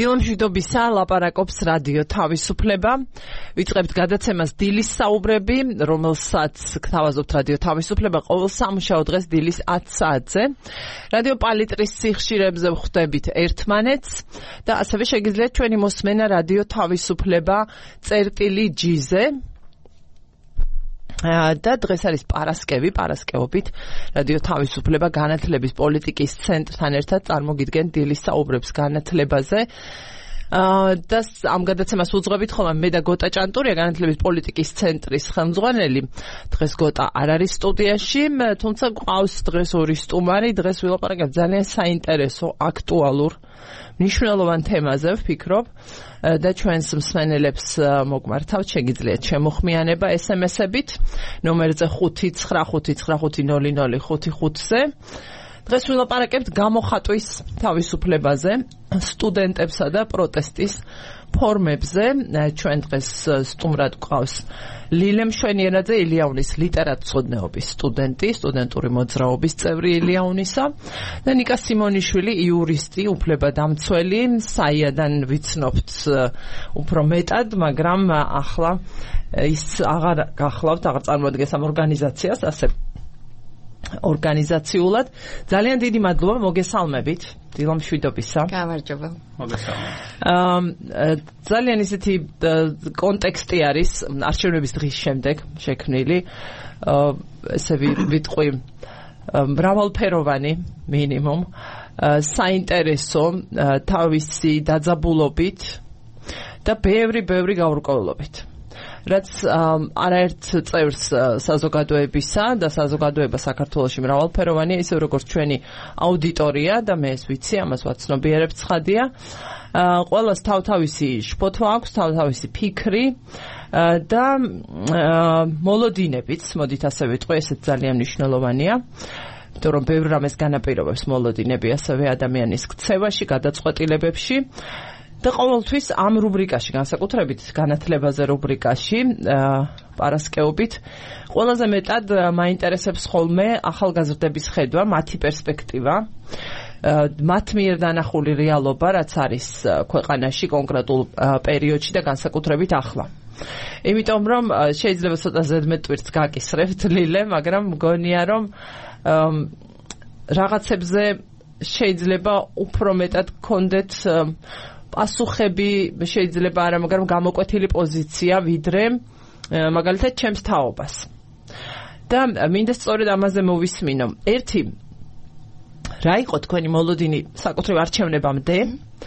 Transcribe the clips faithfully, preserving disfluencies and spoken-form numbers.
დილო მშვიდობისა, ლაპარაკობს რადიო თავისუფლება. ვიწყებთ გადაცემას დილის საუბრები, რომელსაც გთავაზობთ რადიო თავისუფლება ყოველ სამუშაო დღეს დილის ათ საათზე. რადიო პალიტრის სიხშირებზე ვხვდებით ერთმანეთს და ასევე შეგიძლიათ ჩვენი მოსმენა რადიო თავისუფლება წერტილი ჯიზე. და დღეს არის პარასკევი, პარასკევობით რადიო თავისუფლება განათლების პოლიტიკის ცენტრთან ერთად წარმოგიდგენ დილის საუბრებს განათლებაზე. და ამ გადაცემას უძღვებით ხოლმე მე და გოტა ჭანტურია, განათლების პოლიტიკის ცენტრის ხელმძღვანელი. დღეს გოტა არ არის სტუდიაში, თუმცა გვყავს დღეს ორი სტუმარი. დღეს ვილაპარაკებთ ძალიან საინტერესო, აქტუალურ, მნიშვნელოვან თემაზე, ვფიქრობ. და ჩვენს მსმენელებს მოგმართავთ, შეგიძლიათ შემოხმიანება ესემესებით ნომერზე ხუთი ცხრა ხუთი ცხრა ხუთი ნული ნული ხუთი ხუთზე. დღეს ვილაპარაკებთ გამოხატვის თავისუფლებაზე, სტუდენტებსა და პროტესტის ფორმებზე. ჩვენ დღეს სტუმრად გვყავს ლილე მშვენიერაძე, ილიაუნის ლიტერატურცოდნეობის სტუდენტი, სტუდენტური მოძრაობის წევრი ილიაუნისა და ნიკა სიმონიშვილი, იურისტი, უფლებადამცველი. საიადან ვიცნობთ უფრო მეტად, მაგრამ ახლა ის აღარ გახლავთ, აღარ წარმოადგენს ამ ორგანიზაციას, ასე ორგანიზაციულად. ძალიან დიდი მადლობა, მოგესალმებით. დილო მშვიდობისა. გამარჯობა. მოგესალმებით. ძალიან ისეთი კონტექსტი არის არჩევნების დღის შემდეგ შექმნილი. ესე ვიტყვი მრავალფეროვანი მინიმუმ, საინტერესო თავისი დაძაბულობით და ბევრი ბევრი გაურკვევლობით. რაც არაერთ წევრს საზოგადოებისა და საზოგადოება საქართველოში მრავალფეროვანია, ისე როგორც ჩვენი აუდიტორია და მე ეს ვიცი, ამას ვაცნობიერებ ცხადია. ყველას თავთავისი შფოთვა აქვს, თავთავისი ფიქრი და მოლოდინებიც, მოდით ასე ვიტყვი, ესეც ძალიან მნიშვნელოვანია. იმიტომ რომ ბევრ რამეს განაპირობებს მოლოდინები ასევე ადამიანის ქცევაში, გადაწყვეტილებებში. და ყოველთვის ამ რუბრიკაში, განსაკუთრებით განათლებაზე რუბრიკაში, პარასკევობით, ყველაზე მეტად მაინტერესებს ხოლმე ახალგაზრდების ხედვა, მათი პერსპექტივა, მათ მიერ დანახული რეალობა, რაც არის ქვეყანაში კონკრეტულ პერიოდში და განსაკუთრებით ახლა. იმიტომ რომ შეიძლება ცოტა ზედმეტვირთს გაკისრებთ ლილე, მაგრამ მგონია რომ რაღაცებზე შეიძლება უფრო მეტად გქონდეთ პასუხები, შეიძლება არა, მაგრამ გამოკვეთილი პოზიცია ვიდრე მაგალითად ჩემს თაობას. და მინდა სწორედ ამაზე მოვისმინო. ერთი, რა იყო თქვენი მოლოდინი საკუთრივ არჩევნებამდე?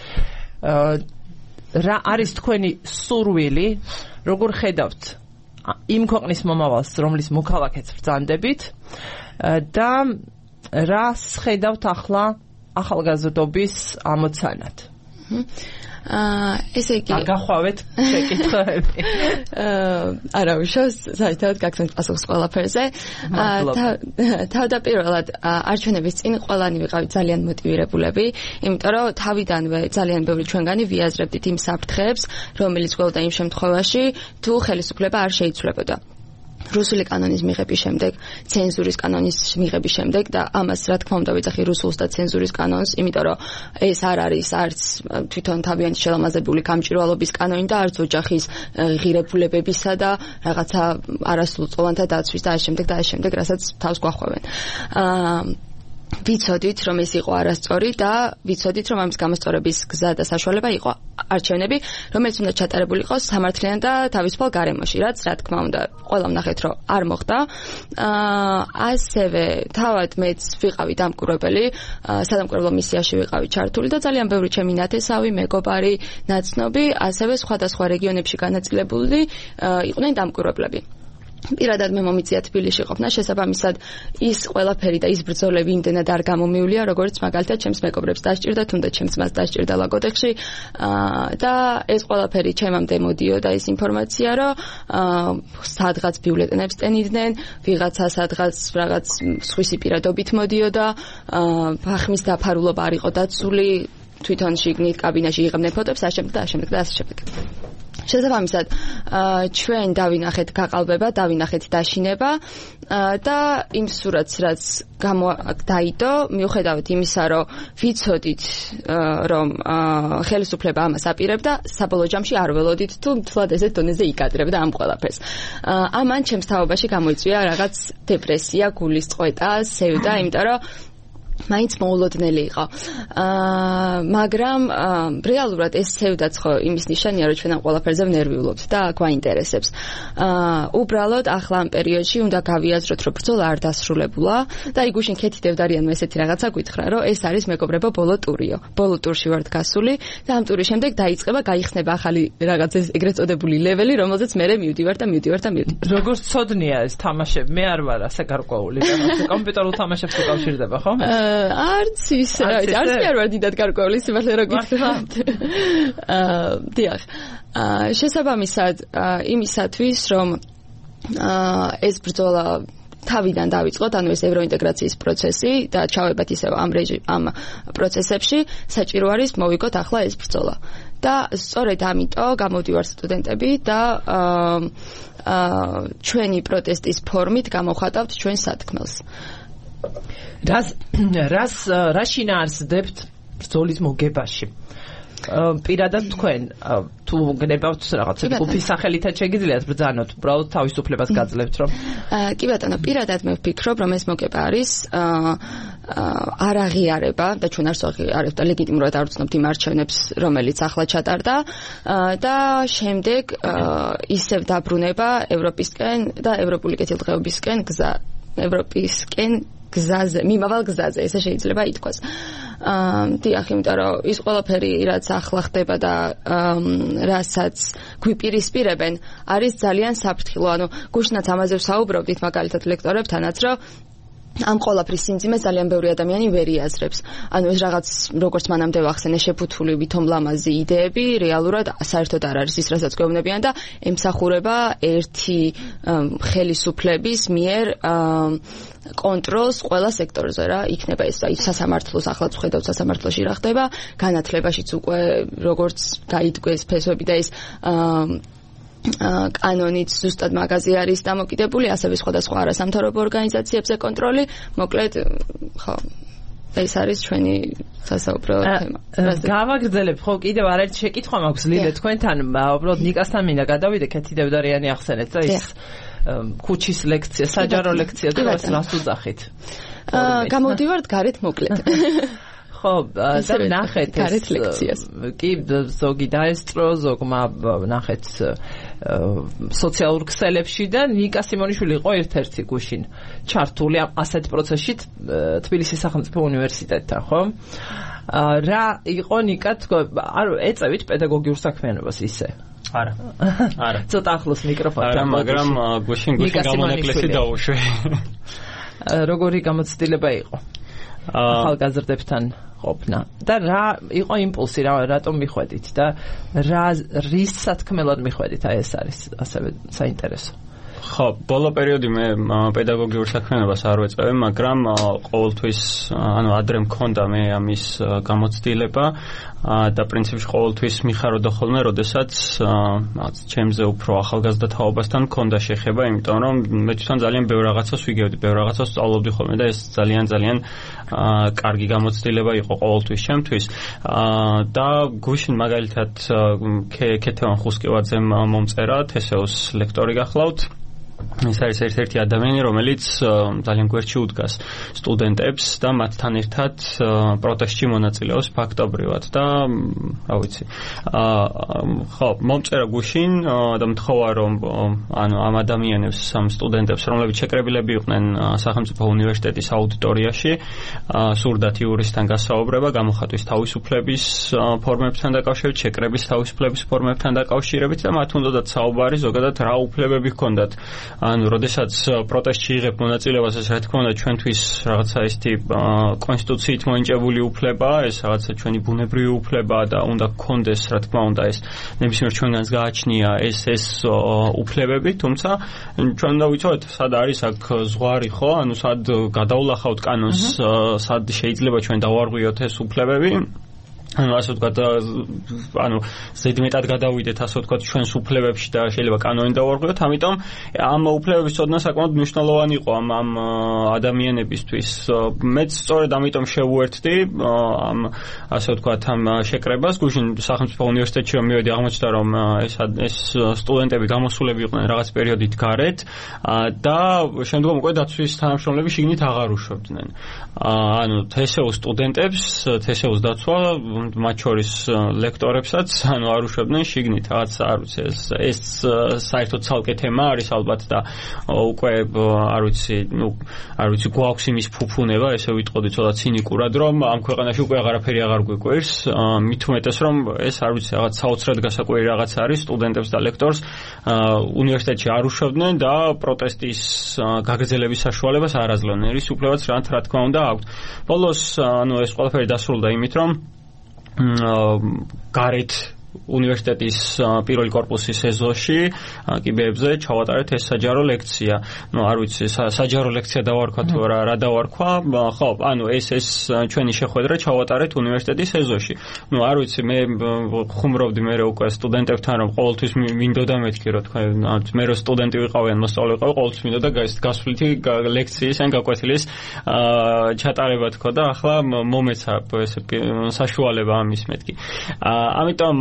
რა არის თქვენი სურვილი, როგორ ხედავთ იმ ქვეყნის მომავალს, რომლის მოქალაქეც ბრძანდებით და რას ხედავთ ახლა ახალგაზრდობის ამოცანად? აა ესე იგი აგახვავეთ შეკითხვები. არა უშავს, საერთოდ გაგცემთ პასუხს ყველაფერზე. თავდაპირველად არჩევნების წინ ყველანი ვიყავით ძალიან მოტივირებულები, იმიტომ რომ თავიდანვე ძალიან ბევრი ჩვენგანი ვიაზრებდით იმ საფრთხეებს, რომელიც გვეულდა იმ შემთხვევაში, თუ ხელისუფლება არ შეიცვლებოდა. რუსული კანონის მიღების შემდეგ, ცენზურის კანონის მიღების შემდეგ და ამას რა თქმა უნდა ვიძახი რუსულს და ცენზურის კანონს, იმიტომ რომ ეს არ არის არც თვითონ თავიანთი შელამაზებული გამჭვირვალობის კანონი და არც ოჯახის ღირებულებებისა და რაღაცა არასრულწლოვანთა დაცვის და ამ შემდეგ და ამ შემდეგ, რასაც თავს გვახვევენ. აა ვიცოდით, რომ ეს იყო არასწორი და ვიცოდით, რომ ამის გამოსწორების გზა და საშუალება იყო არჩევნები, რომელიც უნდა ჩატარებული იყოს სამართლიან და თავისუფალ გარემოში, რაც რა თქმა უნდა ყველა ვნახეთ, რომ არ მოხდა. აა ასევე თავად მეც ვიყავი დამკვირვებელი, სადამკვირვებლო მისიაში ვიყავი ჩართული და ძალიან ბევრი ჩემი ნათესავი, მეგობარი, ნაცნობი, ასევე სხვადასხვა რეგიონებში განაწილებული იყვნენ დამკვირვებლები. პირადად მე მომიწია თბილისში ყოფნა, შესაბამისად ის ყველაფერი და ის ბრძოლები იმდენად არ გამომივლია, როგორც მაგალითად ჩემს მეგობრებს დასჭირდა, თუნდაც ჩემს მას დასჭირდა ლაგოდეხში და ეს ყველაფერი ჩემამდე მოდიოდა ის ინფორმაცია, რომ სადღაც ბიულეტენებს ტენიდნენ, ვიღაცა სადღაც რაღაც სხვისი პირადობით მოდიოდა, ფახმის დაფარულობა არ იყო დაცული, თვითონ შიგნით კაბინაში იღებდნენ ფოტოებს, ამ შემდეგ და ამ შემდეგ და ასე შემდეგ. შესაბამისად, ჩვენ დავინახეთ გაყალბება, დავინახეთ დაშინება და იმ სურათს, რაც გამოდაიდო, მიუხედავად იმისა, რომ ვიცოდით, რომ ხელისუფლება ამას აპირებდა, საბოლოო ჯამში არ ველოდით თუ მთლად ესეთ დონეზე იკადრებდა ამ ყველაფერს. ამან ჩემს თაობაში გამოიწვია რაღაც დეპრესია, გულის წყვეტა, სევდა, იმიტომ რომ მაინც მოულოდნელი იყო. აა მაგრამ რეალურად ეს სევდაც ხო იმის ნიშანია, რომ ჩვენ ამ ყველაფერზე ვნერვიულობთ და გვაინტერესებს. აა უბრალოდ ახლა ამ პერიოდში უნდა გავიაზროთ, რომ ბრძოლა არ დასრულებულა და იგუშინ ქეთი დევდარიანმა ესეთი რაღაცა გითხრა, რომ ეს არის მეგობრებო ბოლო ტურიო. ბოლო ტურში ვართ გასული და ამ ტურის შემდეგ დაიწყება, გაიხსნება ახალი რაღაც ეს ეგრეთ წოდებული ლეველი, რომელზეც მე მივდივარ და მივდივარ და მივდივარ. როგორც ცოდნია ეს თამაშები, მე არ ვარ ასე გარკვეული, და კომპიუტერულ თამაშებს უკავშირდება, ხო? არც ის, არც მე არ ვარ დიდად გარკვეული, სიმართლე რომ გითხრათ. აა, დიახ. აა, შესაბამისად, იმისათვის, რომ აა ეს ბრძოლა თავიდან დავიწყოთ, ანუ ეს ევროინტეგრაციის პროცესი და ჩავებათ ისევ ამ ამ პროცესებში, საჭირო არის მოვიგოთ ახლა ეს ბრძოლა. და სწორედ ამიტომ გამოდივართ სტუდენტები და აა აა ჩვენი პროტესტის ფორმით გამოხატავთ ჩვენ სათქმელს. რას რას რა შინაარსდებთ ბრძოლის მოგებაში? პირადად თქვენ თუ გნებავთ რაღაცა ჯგუფის სახელითაც შეგიძლიათ ბრძანოთ, უბრალოდ თავისუფლებას გაძლევთ, რომ კი ბატონო, პირადად მე ვფიქრობ, რომ ეს მოგება არის არ აღიარება და ჩვენ არც აღიარებთ და ლეგიტიმურად არ ვცნობთ იმ არჩევნებს, რომელიც ახლა ჩატარდა და შემდეგ ისევ დაბრუნება ევროპისკენ და ევროპული კეთილდღეობისკენ გზა ევროპისკენ გზაზე, მიმავალ გზაზე, ესე შეიძლება ითქვას. აა, დიახ, იმიტომ რომ ის ყველაფერი, რაც ახლა ხდება და რასაც გვიპირისპირებენ, არის ძალიან საფრთხილო. ანუ გუშინაც ამაზე ვსაუბრობდით მაგალითად ლექტორებთანაც, რომ ამ ყველაფრის სიმძიმეს ძალიან ბევრი ადამიანი ვერ იაზრებს. ანუ ეს რაღაც როგორც მანამდე ვახსენე შეფუთული ვითომ ლამაზი იდეები რეალურად საერთოდ არ არის ის, რასაც გვეუბნებიან და ემსახურება ერთი ხელისუფლების მიერ კონტროლს ყველა სექტორზე რა. იქნება ეს აი სასამართლოს, ახლაც ვხედავთ სასამართლოში რა ხდება, განათლებაშიც უკვე როგორც გაიდგეს ფესვები და ეს კანონიც ზუსტად მაგაზე არის დამოკიდებული, ასევე სხვადასხვა არასამთავრობო ორგანიზაციებზე კონტროლი, მოკლედ, ხო, ეს არის ჩვენი სასაუბრო თემა. გავაგრძელებ, ხო, კიდევ არაერთი შეკითხვა მაქვს ლილე თქვენთან, უბრალოდ ნიკასთან მინდა გადავიდე, ქეთი დევდარიანი ახსენეთ და ის ქუჩის ლექცია, საჯარო ლექცია და ეს რას უძახით? გამოდივართ გარეთ მოკლედ. ხო, და ნახეთ გარეთ ლექციას. კი, ზოგი დაესწრო, ზოგმა ნახეთ სოციალურ ქსელებში და ნიკა სიმონიშვილი იყო ერთ-ერთი გუშინ ჩართული ასეთ პროცესში თბილისის სახელმწიფო უნივერსიტეტთან, ხო? რა იყო ნიკა, არ ეწევით პედაგოგიურ საქმიანობას ისე? არა. არა. ცოტა ახლოს მიკროფონთან, მაგრამ გუშინ გუშინ გამონაკლისი დაუშვე. როგორი გამოცდილება იყო? ახალგაზრდებთან ყოფნა და რა იყო იმპულსი, რა რატომ მიხვედით და რა რის სათქმელად მიხვედით, აი ეს არის ასევე საინტერესო. ხო, ბოლო პერიოდი მე პედაგოგიურ საქმიანობას არ ვეწევე, მაგრამ ყოველთვის, ანუ ადრე მქონდა მე ამის გამოცდილება და პრინციპში ყოველთვის მიხაროდა ხოლმე, როდესაც ჩემზე უფრო ახალგაზრდა თაობასთან მქონდა შეხება, იმიტომ რომ მე თვითონ ძალიან ბევრ რაღაცას ვიგებდი, ბევრ რაღაცას სწავლობდი ხოლმე და ეს ძალიან ძალიან კარგი გამოცდილება იყო ყოველთვის ჩემთვის. და გუშინ მაგალითად ქეთევან ხუსკივაძემ მომწერა თესეოს ლექტორი გახლავთ. ეს არის ერთ-ერთი ადამიანი, რომელიც ძალიან გვერდში უდგას სტუდენტებს და მათთან ერთად პროტესტში მონაწილეობს ფაქტობრივად და რა ვიცი. ხო, მომწერა გუშინ და მთხოვა რომ ანუ ამ ადამიანებს, ამ სტუდენტებს, რომლებიც შეკრებილები იყვნენ სახელმწიფო უნივერსიტეტის აუდიტორიაში, სურდათ იურისთან გასაუბრება, გამოხატვის თავისუფლების ფორმებთან დაკავშირებით, შეკრების თავისუფლების ფორმებთან დაკავშირებით და მათ უნდათ საუბარი ზოგადად რა უფლებები ჰქონდათ. ანუ როდესაც პროტესტში იღებ მონაწილეობას, ეს რა თქმა უნდა ჩვენთვის რაღაცა ისეთი კონსტიტუციით მოინჭებული უფლება, ეს რაღაცა ჩვენი ბუნებრივი უფლება და უნდა გქონდეს, რა თქმა უნდა, ეს ნებისმიერ ჩვენგანს გააჩნია ეს ეს უფლებები, თუმცა ჩვენ უნდა ვიცოდეთ, სად არის აქ ზღვარი, ხო? ანუ სად გადავლახავთ კანონს, სად შეიძლება ჩვენ დავარღვიოთ ეს უფლებები. ანუ ასე ვთქვათ, ანუ ზედმეტად გადავიდეთ ასე ვთქვათ ჩვენს უფლებებში და შეიძლება კანონი დავარღვიოთ, ამიტომ ამ უფლებების ცოდნა საკმაოდ მნიშვნელოვანი იყო ამ ამ ადამიანებისთვის. მეც სწორედ ამიტომ შევუერთდი ამ ასე ვთქვათ ამ შეკრებას, გუშინ სახელმწიფო უნივერსიტეტში რომ მივედი, აღმოჩნდა რომ ეს ეს სტუდენტები გამოსულები იყვნენ რაღაც პერიოდით გარეთ და შემდგომ უკვე დაცვის თანამშრომლები შიგნით აღარ უშვებდნენ. ანუ თესეუს სტუდენტებს, თესეუს დაცვა მათ შორის ლექტორებსაც ანუ არ უშვებდნენ შიგნით, რაღაც არ ვიცი ეს ეს საერთოდ ცალკე თემა არის ალბათ და უკვე არ ვიცი, ნუ არ ვიცი გვაქვს იმის ფუფუნება, ესე ვიტყოდი ცოტა ცინიკურად, რომ ამ ქვეყანაში უკვე აღარაფერი აღარ გვიკვირს, მით უმეტეს რომ ეს არ ვიცი რაღაც საოცრად გასაკვირი რაღაც არის სტუდენტებს და ლექტორს უნივერსიტეტში არ უშვებდნენ და პროტესტის გაგრძელების საშუალებას არ აძლევდნენ. ის უფლებაც რა თქმა უნდა აქვთ. ბოლოს ანუ ეს ყველაფერი დასრულდა იმით, რომ გარეთ უნივერსიტეტის პირველი კორპუსის ეზოში კიბეებზე ჩავატარეთ ეს საჯარო ლექცია. ნუ არ ვიცი საჯარო ლექცია დავარქვა თუ რა რა დავარქვა, ხო, ანუ ეს ეს ჩვენი შეხვედრა ჩავატარეთ უნივერსიტეტის ეზოში. ნუ არ ვიცი მე ხუმრობდი მე უკვე სტუდენტებთან რომ ყოველთვის მინდოდა მეთქი რომ თქვენ მე რო სტუდენტი ვიყავი ან მოსწავლე ვიყავი, ყოველთვის მინდოდა გასვლითი ლექციის ან გაკვეთილის ჩატარება თქო და ახლა მომეცა ესე საშუალება ამის მეთქი. ამიტომ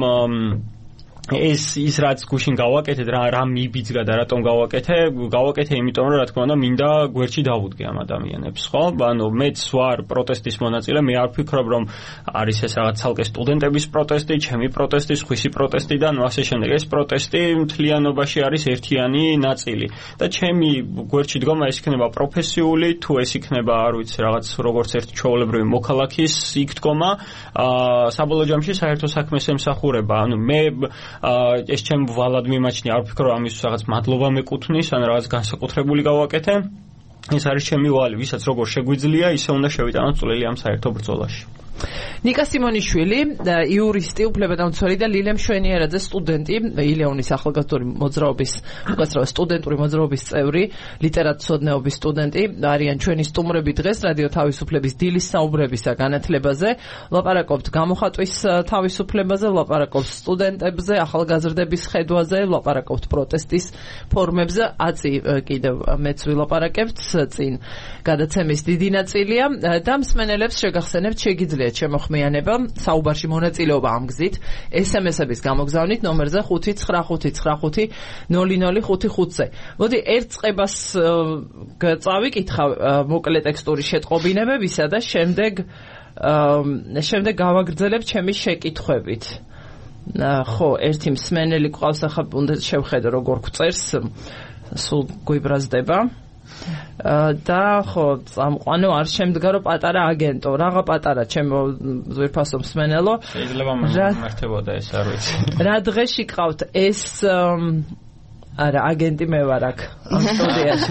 ეს ის რაც გუშინ გავაკეთეთ რა რა მიბიძგა და რატომ გავაკეთე გავაკეთე იმიტომ რომ რა თქმა უნდა მინდა გვერდში დავუდგე ამ ადამიანებს, ხო? ანუ მეც ვარ პროტესტის მონაწილე, მე არ ვფიქრობ რომ არის ეს რაღაც ცალკე სტუდენტების პროტესტი, ჩემი პროტესტი, სხვისი პროტესტი და ნუ ასე შემდეგ. ეს პროტესტი მთლიანობაში არის ერთიანი ნაწილი და ჩემი გვერდში დგომა ეს იქნება პროფესიული, თუ ეს იქნება არ ვიცი რაღაც როგორც ერთ ჩვეულებრივი მოქალაქის იქ დგომა, აა საბოლოო ჯამში საერთო საქმეს ემსახურება. ანუ მე ეს ჩემ ვალად მიმაჩნია, არ ვფიქრობ ამის რაღაც მადლობა მეკუთვნის, ან რაღაც განსაკუთრებული გავაკეთე. ეს არის ჩემი ვალი, ვისაც როგორ შეგვიძლია, ისე უნდა შევიტანოთ წვლილი ამ საერთო ბრძოლაში. ნიკა სიმონიშვილი, იურისტი, უფლებადამცველი და ლილემ შვენიერაძე, სტუდენტი, ილეონის ახალგაზრდული მოძრაობის, უკაცრავად სტუდენტური მოძრაობის წევრი, ლიტერატურცოდნეობის სტუდენტი, არიან ჩვენი სტუმრები დღეს რადიო თავისუფლების დილის საუბრებისა განათლებაზე. ვლაპარაკობთ გამოხატვის თავისუფლებაზე, ვლაპარაკობთ სტუდენტებზე, ახალგაზრდების ხედვაზე, ვლაპარაკობთ პროტესტის ფორმებზე. აწი კიდევ მეც ვილაპარაკებთ, წინ გადაცემის დიდი ნაწილია და მსმენელებს შეგახსენებთ შეგიძლიათ შემოხმიანება საუბარში მონაწილეობა ამ გზით ესემესების გამოგზავნით ნომერზე ხუთი ცხრა ხუთი ცხრა ხუთი ნული ნული ხუთი ხუთზე. მოდი ერთ წებას წავიკითხავ მოკლე ტექსტური შეტყობინებებისა და შემდეგ შემდეგ გავაგრძელებ ჩემი შეკითხვებით. ხო, ერთი მსმენელი ყავს, ახლა უნდა შევხედო როგორ გვწერს, სულ გვიბრაზდება. და ხო წამყვანო არ შემდგა რომ პატარა აგენტო, რაღა პატარა ჩემო ზვირფასო მსმენელო, შეიძლება მომართებოდა ეს არ ვიცი. რა დღეში ყავთ ეს არა აგენტი მე ვარ აქ ამ სტუდიაში.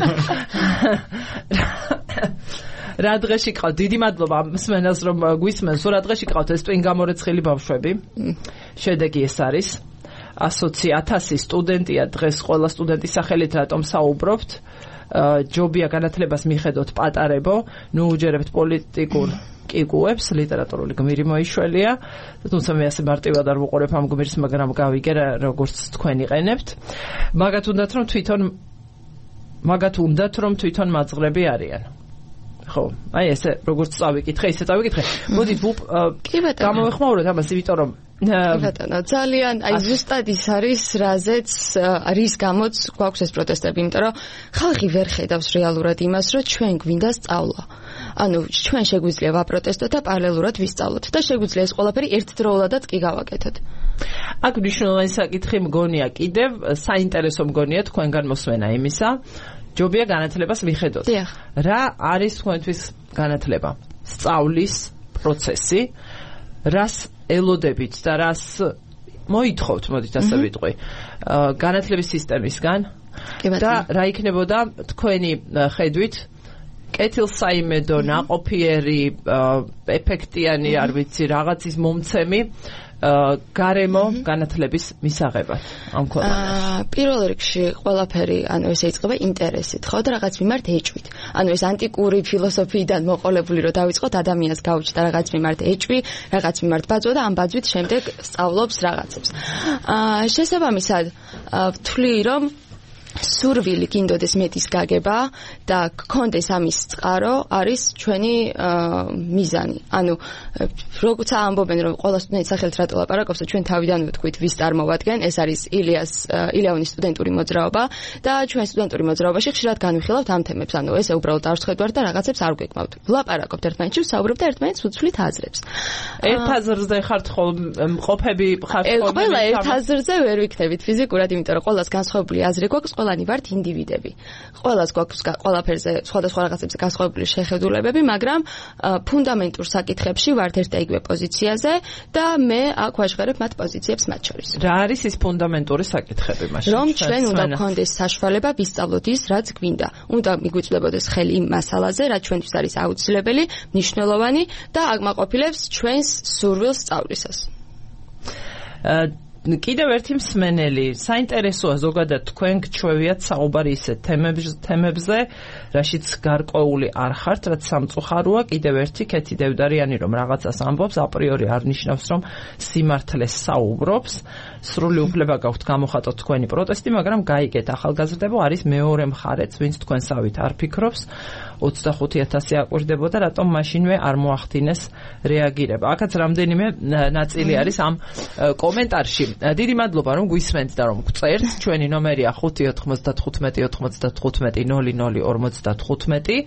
რა დღეში ყავთ, დიდი მადლობა მსმენელს რომ გვისმენს, რა დღეში ყავთ ეს ტვინ გამორეცხილი ბავშვები. შედეგი ეს არის ათასი სტუდენტია დღეს, ყველა სტუდენტის სახელით რატომ საუბრობთ. ჯობია განათლებას მიხედოთ პატარებო, ნუ უჯერებთ პოლიტიკურ კიკუებს, ლიტერატურული გმირი მოიშველია, თუმცა მე ასე მარტივად არ ვუყურებ ამ გმირს, მაგრამ გავიგე როგორც თქვენ იყენებთ. მაგათ უნდათ რომ თვითონ მაგათ უნდათ რომ თვითონ მაძღრები არიან. ხო, აი ესე როგორც წავიკითხე, ისე წავიკითხე. მოდით გამოვეხმაუროთ ამას, იმიტომ რომ ბატონო, ძალიან აი ზუსტად ის არის, რაზეც რის გამოც გვაქვს ეს პროტესტები, იმიტომ რომ ხალხი ვერ ხედავს რეალურად იმას, რომ ჩვენ გვინდა სწავლა. ანუ ჩვენ შეგვიძლია ვაპროტესტოთ და პარალელურად ვისწავლოთ და შეგვიძლია ეს ყველაფერი ერთდროულადაც კი გავაკეთოთ. აქ მნიშვნელოვანი საკითხი მგონია კიდევ, საინტერესო მგონია თქვენგან მოსმენა იმისა, ჯობია განათლებას მიხედოთ. რა არის თქვენთვის განათლება? სწავლის პროცესი, რას ელოდებით და რას მოითხოვთ, მოდით ასე ვიტყვი, განათლების სისტემისგან და რა იქნებოდა თქვენი ხედვით კეთილსაიმედო, ნაყოფიერი, ეფექტიანი, არ ვიცი, რაღაცის მომცემი გარემო განათლების მისაღებად ამ ქვეყანაში? პირველ რიგში ყველაფერი, ანუ ესე იწყება ინტერესით, ხო და რაღაც მიმართ ეჭვით. ანუ ეს ანტიკური ფილოსოფიიდან მოყოლებული რომ დავიწყოთ ადამიანს გაუჩნდა რაღაც მიმართ ეჭვი, რაღაც მიმართ ბაძვა და ამ ბაძვით შემდეგ სწავლობს რაღაცებს. აა შესაბამისად ვთვლი რომ სურვილი გინდოდეს მეტის გაგება და გქონდეს ამის წყარო არის ჩვენი მიზანი. ანუ როგორც ამბობენ რომ ყველა სტუდენტის სახელით რატო ლაპარაკობს, ჩვენ თავიდან ვთქვით ვის წარმოვადგენ, ეს არის ილიას ილიაონის სტუდენტური მოძრაობა და ჩვენ სტუდენტური მოძრაობაში ხშირად განვიხილავთ ამ თემებს. ანუ ესე უბრალოდ არ შევხედვართ და რაღაცებს არ გვეკმავთ. ვლაპარაკობთ ერთმანეთში, ვსაუბრობთ და ერთმანეთს ვუცვლით აზრებს. ერთ აზრზე ხართ ყოფები ხართ ხოლმე? ყველა ერთ აზრზე ვერ ვიქნებით ფიზიკურად, იმიტომ რომ ყველას განსხვავებული აზრი გვაქვს, ყველანი ვართ ინდივიდები. ყველას გვაქვს ყველაფერზე სხვადასხვა რაღაცებზე განსხვავებული შეხედულებები, მაგრამ ფუნდამენტურ საკითხებში ვართ ერთ და იგივე პოზიციაზე და მე აქ ვაჟღერებ მათ პოზიციებს მათ შორის. რა არის ის ფუნდამენტური საკითხები მაშინ? რომ ჩვენ უნდა გქონდეს საშუალება ვისწავლოთ ის, რაც გვინდა. უნდა მიგვიწვდებოდეს ხელი იმ მასალაზე, რაც ჩვენთვის არის აუცილებელი, მნიშვნელოვანი და აკმაყოფილებს ჩვენს სურვილს სწავლისას. კიდევ ერთი მსმენელი, საინტერესოა ზოგადად თქვენ გჩვევიათ საუბარი ისეთ თემებზე, რაშიც გარკვეული არ ხართ, რაც სამწუხაროა. კიდევ ერთი კეთი დევდარიანი რომ რაღაცას ამბობს, აპრიორი არ ნიშნავს რომ სიმართლეს საუბრობს. სრული უფლება გაქვთ გამოხატოთ თქვენი პროტესტი, მაგრამ გაიგეთ ახალგაზრდებო არის მეორე მხარეც, ვინც თქვენსავით არ ფიქრობს. ოცდახუთი ათასი აკვირდებოდა, რატომ მაშინვე არ მოახდინეს რეაგირება. აქაც რამდენიმე ნაწილი არის ამ კომენტარში. დიდი მადლობა რომ გვისმენთ და რომ გწერთ. ჩვენი ნომერია ხუთი ოთხმოცდათხუთმეტი ოთხმოცდათხუთმეტი ნული ნული ორმოცდათხუთმეტი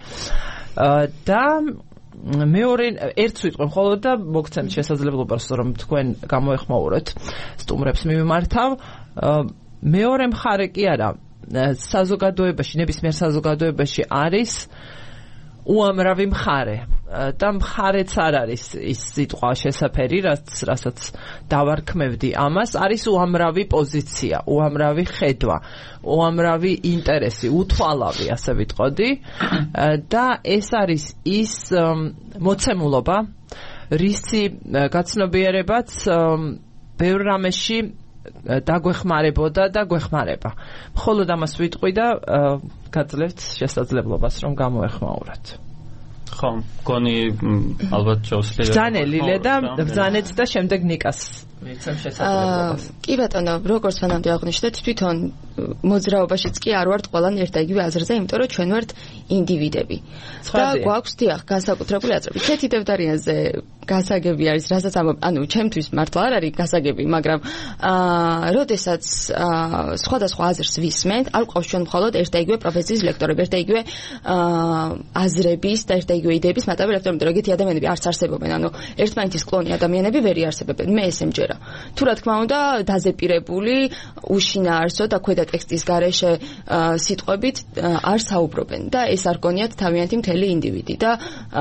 და მეორე ერთს ვიტყვი მხოლოდ და მოგცემთ შესაძლებლობას რომ თქვენ გამოეხმაუროთ სტუმრებს მიმართავ. მეორე მხარე კი არა, საზოგადოებაში, ნებისმიერ საზოგადოებაში არის უამრავი მხარე და მხარეც არ არის ის სიტყვა შესაფერი, რაც რასაც დავარქმევდი ამას, არის უამრავი პოზიცია, უამრავი ხედვა, უამრავი ინტერესი, უთვალავი, ასე ვიტყოდი და ეს არის ის მოცემულობა, რისი გაცნობიერებაც ბევრ რამეში დაგვეხმარებოდა და გვეხმარება. მხოლოდ ამას ვიტყვი და გაძლევთ შესაძლებლობას რომ გამოეხმაუროთ. ხო, გონი ალბათ ჯოსლი. ბრძანელილე და ბრძანეთ და შემდეგ ნიკას მიცემ შესაძლებლობას. კი ბატონო, როგორც მანამდე აღნიშნეთ, თვითონ მოძრაობაშიც კი არ ვართ ყველანი ერთ და იგივე აზრზე, იმიტომ რომ ჩვენ ვართ ინდივიდები. და გვაქვს დიახ, განსაკუთრებული აზრები. კეთი დევდარიანზე გასაგები არის, რასაც ანუ ჩემთვის მართლა არ არის გასაგები, მაგრამ აა როდესაც სხვადასხვა აზრს ვისმენთ, არ გვყავს ჩვენ მხოლოდ ერთ და იგივე პროფესიის ლექტორები, ერთ და იგივე აა აზრების და ერთ და იგივე იდეების მატარებელი ლექტორები, რომ ეგეთი ადამიანები არც არსებობენ, ანუ ერთმანეთის კლონი ადამიანები ვერ იარსებებენ. მე ესე მჯერა. თუ რა თქმა უნდა, დაზეპირებული, უშინაარსო და ქვედა ტექსტის გარეშე სიტყვებით არ საუბრობენ და ეს არ გონიათ თავიანთი მთელი ინდივიდი და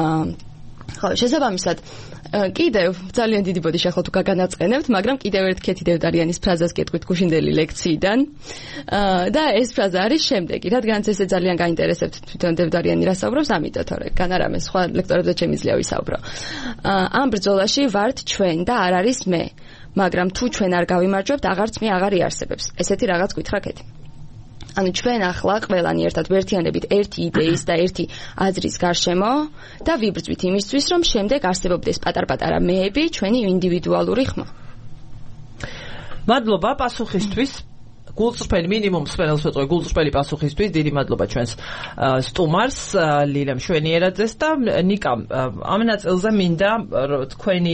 ხო, შესაბამისად კიდევ ძალიან დიდი ბოდიში ახლა თუ გაგანაწყენებთ, მაგრამ კიდევ ერთ კეთი დევდარიანის ფრაზას გეტყვით გუშინდელი ლექციიდან და ეს ფრაზა არის შემდეგი, რადგანაც ესე ძალიან გაინტერესებთ თვითონ დევდარიანი რა საუბრობს, ამიტომ თორე განარამე სხვა ლექტორებზე შემიძლია ვისაუბრო. ამ ბრძოლაში ვართ ჩვენ და არ არის მე, მაგრამ თუ ჩვენ არ გავიმარჯვებთ, აღარც მე აღარ იარსებებს. ესეთი რაღაც გითხრა კეთი. ანუ ჩვენ ახლა ყველანი ერთად ვერთიანებით ერთი იდეის და ერთი აზრის გარშემო და ვიბრძვით იმისთვის, რომ შემდეგ არსებობდეს პატარ-პატარა მეები, ჩვენი ინდივიდუალური ხმა. მადლობა პასუხისთვის. გულწრფელი მინიმუმ სპეციალს ვეწყვი გულწრფელი პასუხისთვის. დიდი მადლობა ჩვენს სტუმარს ლილე მშვენიერაძეს და ნიკა, ამ ნაწილზე მინდა თქვენი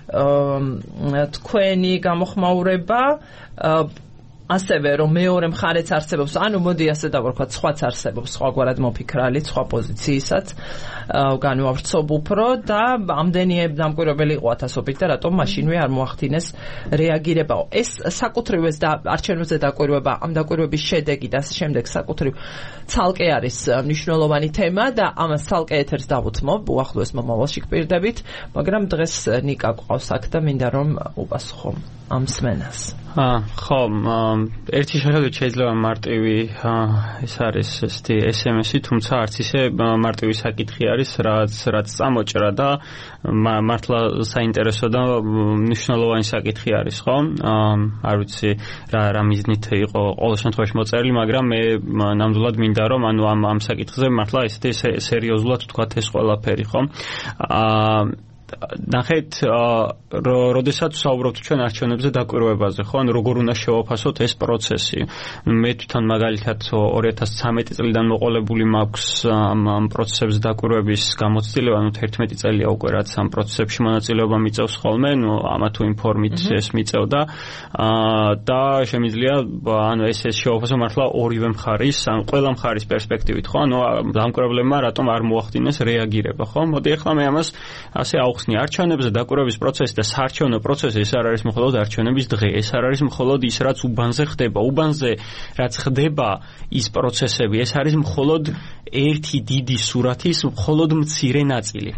თქვენი გამოხმაურება ასევე რომ მეორე მხარეც არსებობს, ანუ მოდი ასე დავარქვათ, სხვაც არსებობს, სხვაგვარად მოფიქრალი, სხვა პოზიციისაც განვავრცობ უფრო და ამდენი დამკვირვებელი იყო ათასობით და რატომ მაშინვე არ მოახდინეს რეაგირებაო. ეს საკუთრივეს და არჩევნებზე დაკვირვება, ამ დაკვირვების შედეგი და ასე შემდეგ საკუთრივ ცალკე არის მნიშვნელოვანი თემა და ამას ცალკე ეთერს დავუთმობ უახლოეს მომავალში გპირდებით, მაგრამ დღეს ნიკა გვყავს აქ და მინდა რომ უპასუხო ამ მსმენელს. ხო, ერთი შეხედვით შეიძლება მარტივი ეს არის ესეთი ეს ემ ესი, თუმცა არც ისე მარტივი საკითხი არის, რაც რაც წამოჭრა და მართლა საინტერესო და მნიშვნელოვანი საკითხი არის, ხო? არ ვიცი რა რა მიზნით იყო ყოველ შემთხვევაში მოწერილი, მაგრამ მე ნამდვილად მინდა რომ ანუ ამ ამ საკითხზე მართლა ესეთი სერიოზულად ვთქვათ ეს ყველაფერი, ხო? აა ნახეთ, როდესაც ვსაუბრობთ ჩვენ არჩევნებზე დაკვირვებაზე, ხო? ანუ როგორ უნდა შევაფასოთ ეს პროცესი. მე თვითონ მაგალითად ორი ათას ცხრამეტი წლიდან მოყოლებული მაქვს ამ ამ პროცესებზე დაკვირვების გამოცდილება, ანუ თერთმეტი წელია უკვე რაც ამ პროცესებში მონაწილეობა მიწევს ხოლმე, ну ამა თუ იმ ფორმით ეს მიწევდა. და შემიძლია ანუ ეს ეს შევაფასო მართლა ორივე მხარის, ანუ ყველა მხარის პერსპექტივით, ხო? ანუ დამკვირვებლებმა რატომ არ მოახდინეს რეაგირება, ხო? მოდი ახლა მე ამას ასე ახსნი არჩევნებზე დაკვირვების პროცესი და საარჩევნო პროცესი ეს არ არის მხოლოდ არჩევნების დღე, ეს არ არის მხოლოდ ის რაც უბანზე ხდება, უბანზე რაც ხდება ის პროცესები, ეს არის მხოლოდ ერთი დიდი სურათის მხოლოდ მცირე ნაწილი.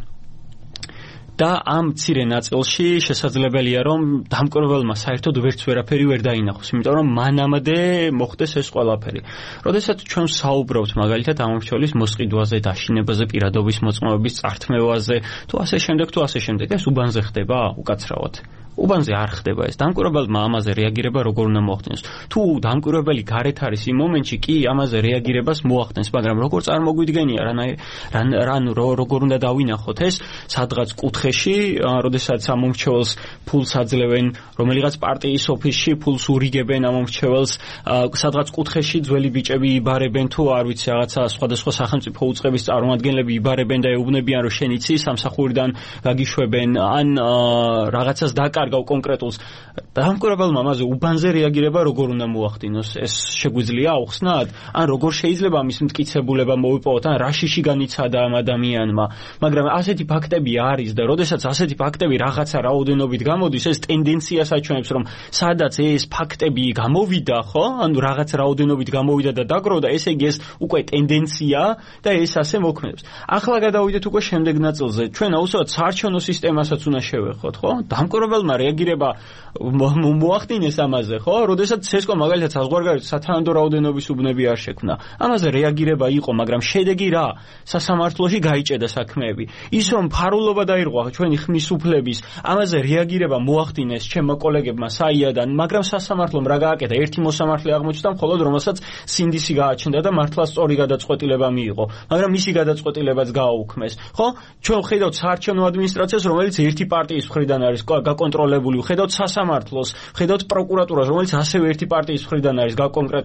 და ამ მცირე ნაწილში შესაძლებელია რომ დამკვირვებელმა საერთოდ ვერც ვერაფერი ვერ დაინახოს, იმიტომ რომ მანამდე მოხდეს ეს ყველაფერი. როდესაც ჩვენ საუბრობთ მაგალითად ამ მრჩევლის მოსყიდვაზე, დაშინებაზე, პირადობის მოწმობების წართმევაზე, თუ ასე შემდეგ, თუ ასე შემდეგ, ეს უბანზე ხდება უკაცრავად. უბანზე არ ხდება ეს. დამკვირვებელმა ამაზე რეაგირება როგორ უნდა მოახდინოს. თუ დამკვირვებელი გარეთ არის იმ მომენტში კი ამაზე რეაგირებას მოახდენს, მაგრამ როგორ წარმოგვიდგენია რან რან როგორ უნდა დავინახოთ ეს სადღაც კუთხეში, როდესაც ამ მომრჩეველს ფულს აძლევენ რომელიღაც პარტიის ოფისში, ფულს ურიგებენ ამ მომრჩეველს, სადღაც კუთხეში ძველი ბიჭები იბარებენ თუ არ ვიცი რაღაცა სხვადასხვა სახელმწიფო უწყების წარმომადგენლები იბარებენ და ეუბნებიან რომ შენ იცი სამსახურიდან გაგიშვებენ ან რაღაცას დაკარგავ კონკრეტულს. დამკვირვებელმა ამაზე უბანზე რეაგირება როგორ უნდა მოახდინოს? ეს შეგვიძლია აუხსნათ? ან როგორ შეიძლება ამის მტკიცებულება მოვიპოვოთ? ან რა შიში განიცადა ამ ადამიანმა? მაგრამ ასეთი ფაქტები არის და როდესაც ასეთი ფაქტები რაღაცა რაოდენობით გამოდის, ეს ტენდენციას აჩვენებს, რომ სადაც ეს ფაქტები გამოვიდა, ხო? ანუ რაღაც რაოდენობით გამოვიდა და დაგროვდა, ესე იგი ეს უკვე ტენდენცია და ეს ასე მოქმედებს. ახლა გადავიდეთ უკვე შემდეგ ნაწილზე. ჩვენ აუცილებლად საარჩევნო სისტემასაც უნდა შევეხოთ, ხო? დამკვირვებელმა რეაგირება მოახდინეს ამაზე, ხო? როდესაც ცესკომ მაგალითად საზღვარგარეთ სათანადო რაოდენობის უბნები არ შექმნა. ამაზე რეაგირება იყო, მაგრამ შედეგი რა? სასამართლოში გაიჭედა საქმეები. ის რომ ფარულობა დაირღვა ჩვენი ხმის უფლების, ამაზე რეაგირება მოახდინეს ჩემმა კოლეგებმა საიადან, მაგრამ სასამართლომ რა გააკეთა? ერთი მოსამართლე აღმოჩნდა მხოლოდ, რომელსაც სინდისი გააჩნდა და მართლა სწორი გადაწყვეტილება მიიღო, მაგრამ მისი გადაწყვეტილებაც გააუქმეს, ხო? ჩვენ ვხედავთ საარჩევნო ადმინისტრაციას, რომელიც ერთი პარტიის მხრიდან არის გაკონტროლებული, ვხედავთ სასამართლოს, ვხედავთ პროკურატურას, რომელიც ასევე ერთი პარტიის მხრიდან არის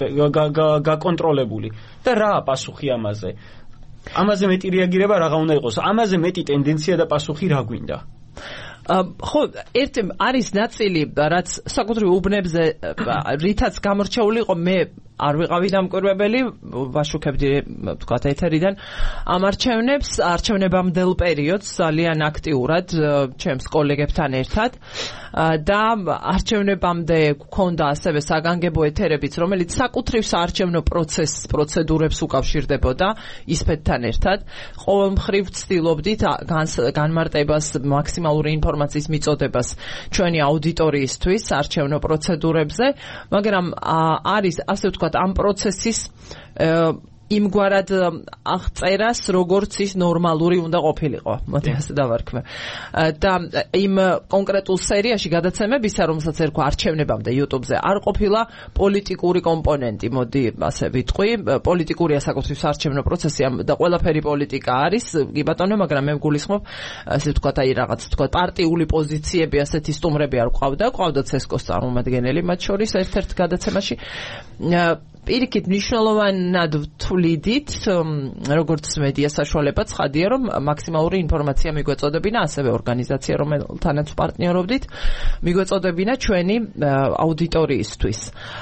გაკონტროლებული. და რა პასუხი ამაზე? ამაზე მეტი რეაგირება რა უნდა იყოს? ამაზე მეტი ტენდენცია და პასუხი რა გვინდა? ხო, ერთი არის ნაწილი, რაც საკუთრივ უბნებზე რითაც გამორჩეული იყო, მე არ ვიყავი დამკვირვებელი, ვაშუქებდი თქვათ ეთერიდან ამ არჩევნებს, არჩევნებამდელ პერიოდს ძალიან აქტიურად ჩემს კოლეგებთან ერთად და არჩევნებამდე გქონდა ასევე საგანგებო ეთერებიც, რომელიც საკუთრივ საარჩევნო პროცესს, პროცედურებს უკავშირდებოდა ისფეთთან ერთად. ყოველ მხრივ ვცდილობდით განმარტებას, მაქსიმალური ინფორმაციის მიწოდებას ჩვენი აუდიტორიისთვის არჩევნო პროცედურებზე, მაგრამ არის ასე ვთქვათ ამ პროცესის იმგვარად აღწერას, როგორც ის ნორმალური უნდა ყოფილიყო. მოდი ასე დავარქმე. და იმ კონკრეტულ სერიაში გადაცემებისა, რომელსაც ერქვა არჩევნებამდე YouTube-ზე, არ ყოფილა პოლიტიკური კომპონენტი, მოდი ასე ვიტყვი, პოლიტიკურია საკუთრივ საარჩევნო პროცესი და ყველაფერი პოლიტიკა არის, კი ბატონო, მაგრამ მე ვგულისხმობ, ასე ვთქვათ, აი რაღაც ვთქვათ, პარტიული პოზიციები, ასეთი სტუმრები არ ყავდა, ყავდა ცესკოს წარმომადგენელი მათ შორის ერთ-ერთ გადაცემაში. პირიქით მნიშვნელოვნად ვთვლიდით, როგორც მედია საშუალება ცხადია, რომ მაქსიმალური ინფორმაცია მიგვეწოდებინა, ასევე ორგანიზაცია, რომელთანაც პარტნიორობდით, მიგვეწოდებინა ჩვენი აუდიტორიისთვის.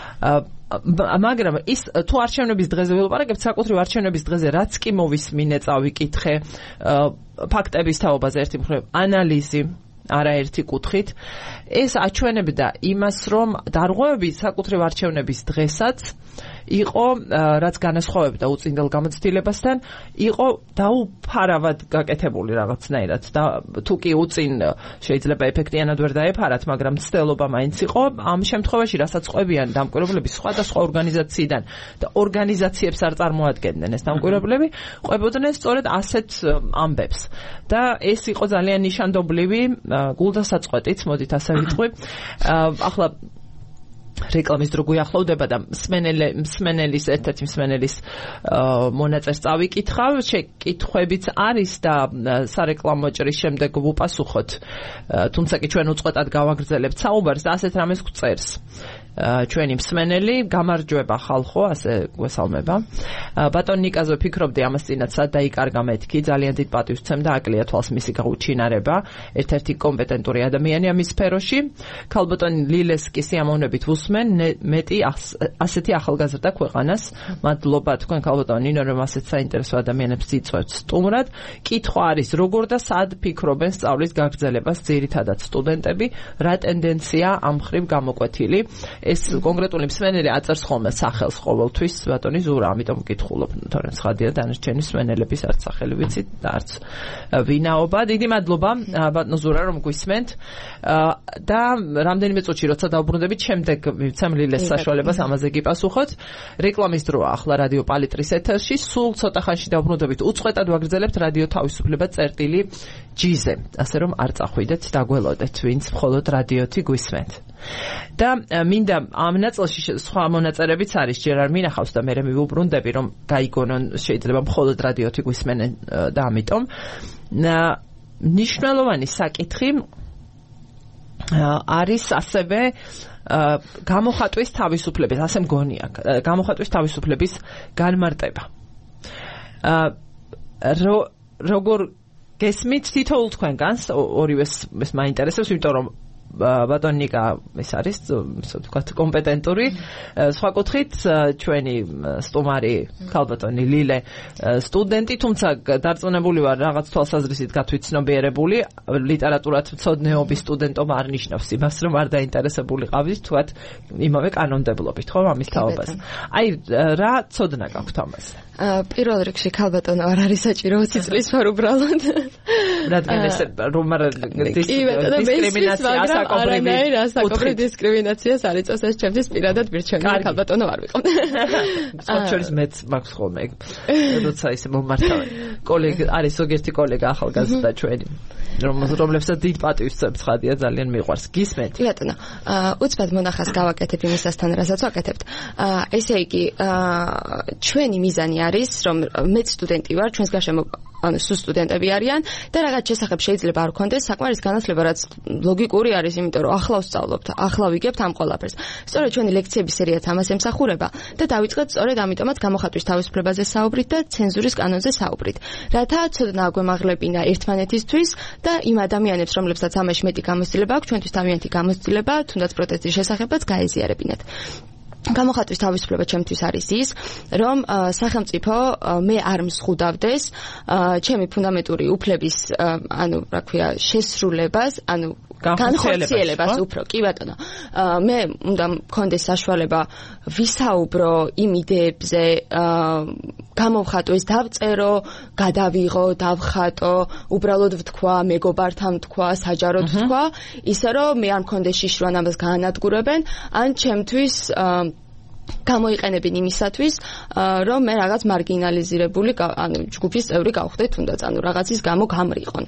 მაგრამ ის თუ არჩევნების დღეზე ვილაპარაკებთ, საკუთრივ არჩევნების დღეზე რაც კი მოვისმინე, წავიკითხე ფაქტების თაობაზე ერთი მხრივ ანალიზი, არაერთი კუთხით. ეს აჩვენებდა იმას, რომ დარღვევები საკუთრივ არჩევნების დღესაც იყო, რაც განასხვავებდა უწინდელ გამოცდილებასთან, იყო დაუფარავად გაკეთებული რაღაცნაირად და თუ კი უწინ შეიძლება ეფექტიანად ვერ დაეფარათ, მაგრამ მცდელობა მაინც იყო. ამ შემთხვევაში, რასაც ყვებიან დამკვირვებლები სხვადასხვა ორგანიზაციიდან და ორგანიზაციებს არ წარმოადგენდნენ ეს დამკვირვებლები, ყვებოდნენ სწორედ ასეთ ამბებს. და ეს იყო ძალიან ნიშანდობლივი გულდასაწყვეტიც, მოდით ასე ვიტყვი. ახლა რეკლამის დრო გვიახლოვდება და მსმენელი მსმენელის ერთ-ერთი მსმენელის მონაწერს წავიკითხავ, შეკითხვებიც არის და სარეკლამო ჭრის შემდეგ ვუპასუხოთ. თუმცა კი ჩვენ უწყვეტად გავაგრძელებთ საუბარს და ასეთ რამეს გვწერს. ჩვენი მსმენელი, გამარჯვება ხალხო, ასე გვესალმება. ბატონ ნიკაზო, ფიქრობდი ამას წინათ სად დაიკარგა მეთქი, ძალიან დიდ პატივს ვცემ და აკლია თვალს მისი გაუჩინარება. ერთ-ერთი კომპეტენტური ადამიანი ამის სფეროში. ქალბატონ ლილეს კი სიამოვნებით ვუსმენ, მეტი ასეთი ახალგაზრდა ქვეყანას. მადლობა თქვენ ქალბატონ ნინო, რომ ასეთ საინტერესო ადამიანებს იწვევთ სტუმრად. კითხვა არის, როგორ და სად ფიქრობენ სწავლის გაგრძელებას ძირითადად სტუდენტები, რა ტენდენცია ამ მხრივ გამოკვეთილი? ეს კონკრეტული მსმენელი აწერს ხოლმე სახელს ყოველთვის ბატონი ზურა, ამიტომ ვკითხულობ, თორემ ცხადია დანარჩენი მსმენელების არც სახელი ვიცით და არც ვინაობა. დიდი მადლობა ბატონო ზურა, რომ გვისმენთ და რამდენიმე წუთში როცა დავბრუნდებით, შემდეგ მივცემ ლილეს საშუალებას ამაზე გიპასუხოთ. რეკლამის დროა ახლა რადიო პალიტრის ეთერში, სულ ცოტა ხანში დავბრუნდებით, უწყვეტად ვაგრძელებთ რადიო თავისუფლება წერტილი ჯიზე, ასე რომ არ წახვიდეთ, დაგველოდეთ, ვინც მხოლოდ რადიოთი გვისმენთ. და მინდა ამ ნაწილში სხვა მონაწერებიც არის, ჯერ არ მინახავს და მე მივუბრუნდები, რომ გაიგონონ, შეიძლება მხოლოდ რადიოთი გვისმენენ და ამიტომ მნიშვნელოვანი საკითხი არის ასევე გამოხატვის თავისუფლების, ასე მგონია, გამოხატვის თავისუფლების განმარტება. როგორ გესმით თითოეულ თქვენგანს, ორივეს ეს მაინტერესებს, იმიტომ რომ ბატონ ნიკა ეს არის, ასე ვთქვათ, კომპეტენტური. სხვა კუთხით ჩვენი სტუმარი ქალბატონი ლილე სტუდენტი, თუმცა დარწმუნებული ვარ რაღაც თვალსაზრისით გათვითცნობიერებული, ლიტერატურად მცოდნეობის სტუდენტობა არ ნიშნავს იმას, რომ არ დაინტერესებული ყავით თქვათ იმავე კანონმდებლობით, ხო, ამის თაობას. აი, რა ცოდნა გაქვთ ამაზე? პირველ რიგში ქალბატონო არ არის საჭირო ოცი წლის ვარ უბრალოდ. რადგან ეს რომ არ დისკრიმინაცია არანაირ ასაკობრივ დისკრიმინაციას არ იწევს, ეს ჩემთვის პირადად მირჩევია, ქალბატონო არ ვიყო. სწორედ მეც მაქვს ხოლმე როცა ისე მომართავენ. კოლეგა არის ზოგიერთი კოლეგა ახალგაზრდა ჩვენი, რომლებსაც დიდ პატივს ვცემთ, ხადია ძალიან მიყვარს. გისმენთ? ბატონო, უცბად მონახას გავაკეთებ იმისასთან, რასაც ვაკეთებთ. ესე იგი, ჩვენი მიზანი არის, რომ მეც სტუდენტი ვარ, ჩვენს გარშემო ანუ სულ სტუდენტები არიან და რაღაც შესახებ შეიძლება არ გქონდეს საკმარის განათლება, რაც ლოგიკური არის, იმიტომ რომ ახლა ვსწავლობთ, ახლა ვიგებთ ამ ყველაფერს. სწორედ ჩვენი ლექციების სერიაც ამას ემსახურება და დავიწყეთ სწორედ ამიტომაც გამოხატვის თავისუფლებაზე საუბრით და ცენზურის კანონზე საუბრით. რათა ცოდნა აგვემაღლებინა ერთმანეთისთვის და იმ ადამიანებს, რომლებსაც ამაში მეტი გამოცდილება აქვს, ჩვენთვის თავიანთი გამოცდილება, თუნდაც პროტესტის შესახებაც გაეზიარებინათ. გამოხატვის თავისუფლება ჩემთვის არის ის, რომ სახელმწიფო მე არ მსხუდავდეს ჩემი ფუნდამენტური უფლების, ანუ რა ქვია, შესრულებას, ანუ განხორციელებას უფრო, კი ბატონო. მე უნდა მქონდეს საშუალება ვისაუბრო იმ იდეებზე, გამოვხატო, ეს დავწერო, გადავიღო, დავხატო, უბრალოდ ვთქვა, მეგობართან ვთქვა, საჯაროდ ვთქვა, ისე რომ მე არ მქონდეს შიშრვა ამას გაანადგურებენ, ან ჩემთვის გამოიყენებინ იმისათვის, რომ მე რაღაც მარგინალიზირებული, ანუ ჯგუფის წევრი გავხდე თუნდაც, ანუ რაღაცის გამო გამრიყონ.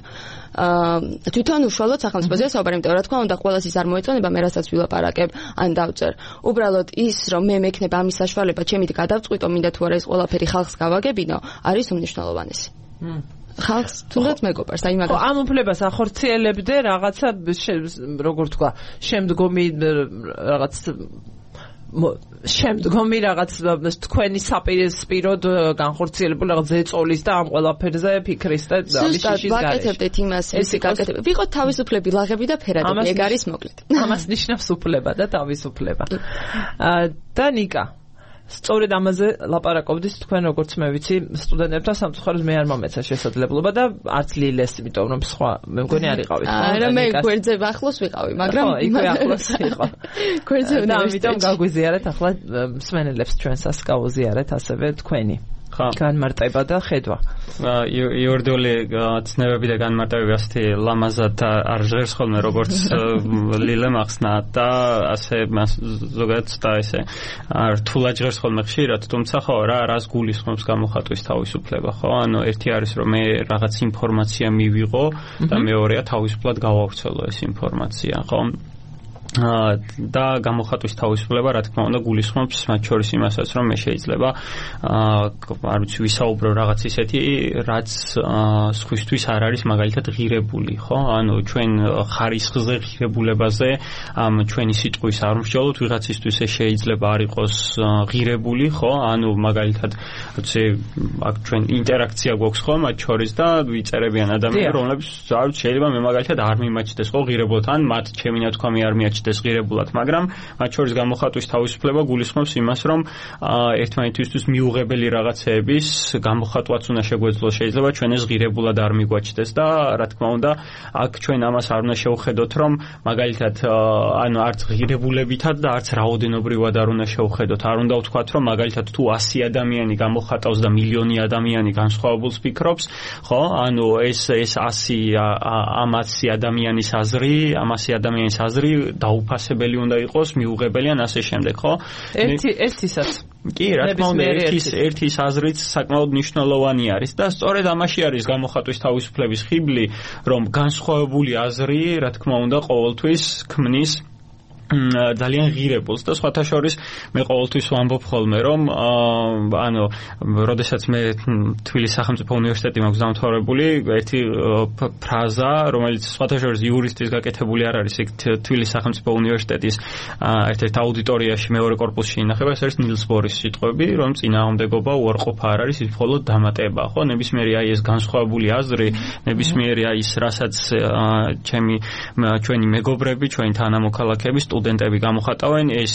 თვითონ უშუალოდ სახელმწიფოზე საუბარი, იმიტომ რა თქმა უნდა, ყველას ის არ მოეწონება, მე რასაც ვილაპარაკებ, ან დავწერ. უბრალოდ ის, რომ მე მექნება ამის საშუალება, ჩემით გადავწყვიტო, მინდა თუ არა ეს ყველაფერი ხალხს გავაგებინო, არის უმნიშვნელოვანესი. ხალხს თუნდაც მეგობარს, აი მაგას. ამ უფლებას ახორციელებდე რაღაცა, როგორ თქვა, შემდგომი რაღაც შემდგომი რაღაც თქვენი საპირისპიროდ განხორციელებული რაღაც ზეწოლის და ამ ყველაფერზე ფიქრის და ამის შიშის გარეშე. ვაკეთებდეთ იმას, ვისი გაკეთებ. ვიყოთ თავისუფლები, ლაღები და ფერადები, ეგ არის მოკლედ. ამას ნიშნავს უფლება და თავისუფლება. და ნიკა, სწორედ ამაზე ლაპარაკობდით თქვენ როგორც მე ვიცი სტუდენტებთან სამწუხაროდ მე არ მომეცა შესაძლებლობა და არც ლილეს იმიტომ რომ სხვა მე მგონი არ იყავით არა მე გვერდზე ახლოს ვიყავი მაგრამ იქვე ახლოს იყო გვერდზე და ამიტომ გაგვიზიარეთ ახლა მსმენელებს ჩვენსაც გავუზიარეთ ასევე თქვენი განმარტება და ხედვა. იორდული ცნებები და განმარტებები ასეთი ლამაზად არ ჟღერს ხოლმე როგორც ლილე მახსნა და ასე ზოგადად და ესე რთულად ჟღერს ხოლმე ხშირად, თუმცა ხო რა რას გულისხმობს გამოხატვის თავისუფლება, ხო? ანუ ერთი არის რომ მე რაღაც ინფორმაცია მივიღო და მეორეა თავისუფლად გავავრცელო ეს ინფორმაცია, ხო? და გამოხატვის თავისუფლება რა თქმა უნდა გულისხმობს მათ შორის იმასაც რომ მე შეიძლება არ ვიცი ვისაუბრო რაღაც ისეთი რაც სხვისთვის არ არის მაგალითად ღირებული ხო ანუ ჩვენ ხარისხზე ღირებულებაზე ამ ჩვენი სიტყვის არ მსჯელობთ ვიღაცისთვის ეს შეიძლება არ იყოს ღირებული ხო ანუ მაგალითად ვიცი აქ ჩვენ ინტერაქცია გვაქვს ხო მათ შორის და ვიწერებიან ადამიანები რომლებიც შეიძლება მე მაგალითად არ მიმაჩნდეს ხო ღირებულად ან მათ ჩემი ნათქვამი არ მიაჩნდეს ეს ღირებულად, მაგრამ მათ შორის გამოხატვის თავისუფლება გულისხმობს იმას, რომ ერთმანეთისთვის მიუღებელი რაღაცეების გამოხატვაც უნდა შეგვეძლოს, შეიძლება ჩვენ ეს ღირებულად არ მიგვაჩნდეს და რა თქმა უნდა, აქ ჩვენ ამას არ უნდა შევხედოთ, რომ მაგალითად ანუ არც ღირებულებითად და არც რაოდენობრივად არ უნდა შევხედოთ. არ უნდა ვთქვათ, რომ მაგალითად თუ ასი ადამიანი გამოხატავს და მილიონი ადამიანი განსხვავებულს ფიქრობს, ხო? ანუ ეს ეს ასი ამ ასი ადამიანის აზრი, ამ ასი ადამიანის აზრი დაუფასებელი უნდა იყოს, მიუღებელი ან ასე შემდეგ, ხო? ერთი ერთისაც. კი, რა თქმა უნდა, ერთის ერთის აზრიც საკმაოდ მნიშვნელოვანი არის და სწორედ ამაში არის გამოხატვის თავისუფლების ხიბლი, რომ განსხვავებული აზრი, რა თქმა უნდა, ყოველთვის ქმნის ძალიან ღირებულს და სხვათა შორის მე ყოველთვის ვამბობ ხოლმე რომ ანუ როდესაც მე თბილისის სახელმწიფო უნივერსიტეტი მაქვს დამთავრებული ერთი ფრაზა რომელიც სხვათა შორის იურისტის გაკეთებული არ არის იქ თბილისის სახელმწიფო უნივერსიტეტის ერთ-ერთ აუდიტორიაში მეორე კორპუსში ინახება ეს არის ნილს ბორის სიტყვები რომ წინააღმდეგობა უარყოფა არ არის ის მხოლოდ დამატება ხო ნებისმიერი აი ეს განსხვავებული აზრი ნებისმიერი აი ის რასაც ჩემი ჩვენი მეგობრები ჩვენი თანამოქალაქეები სტუდენტები გამოხატავენ ეს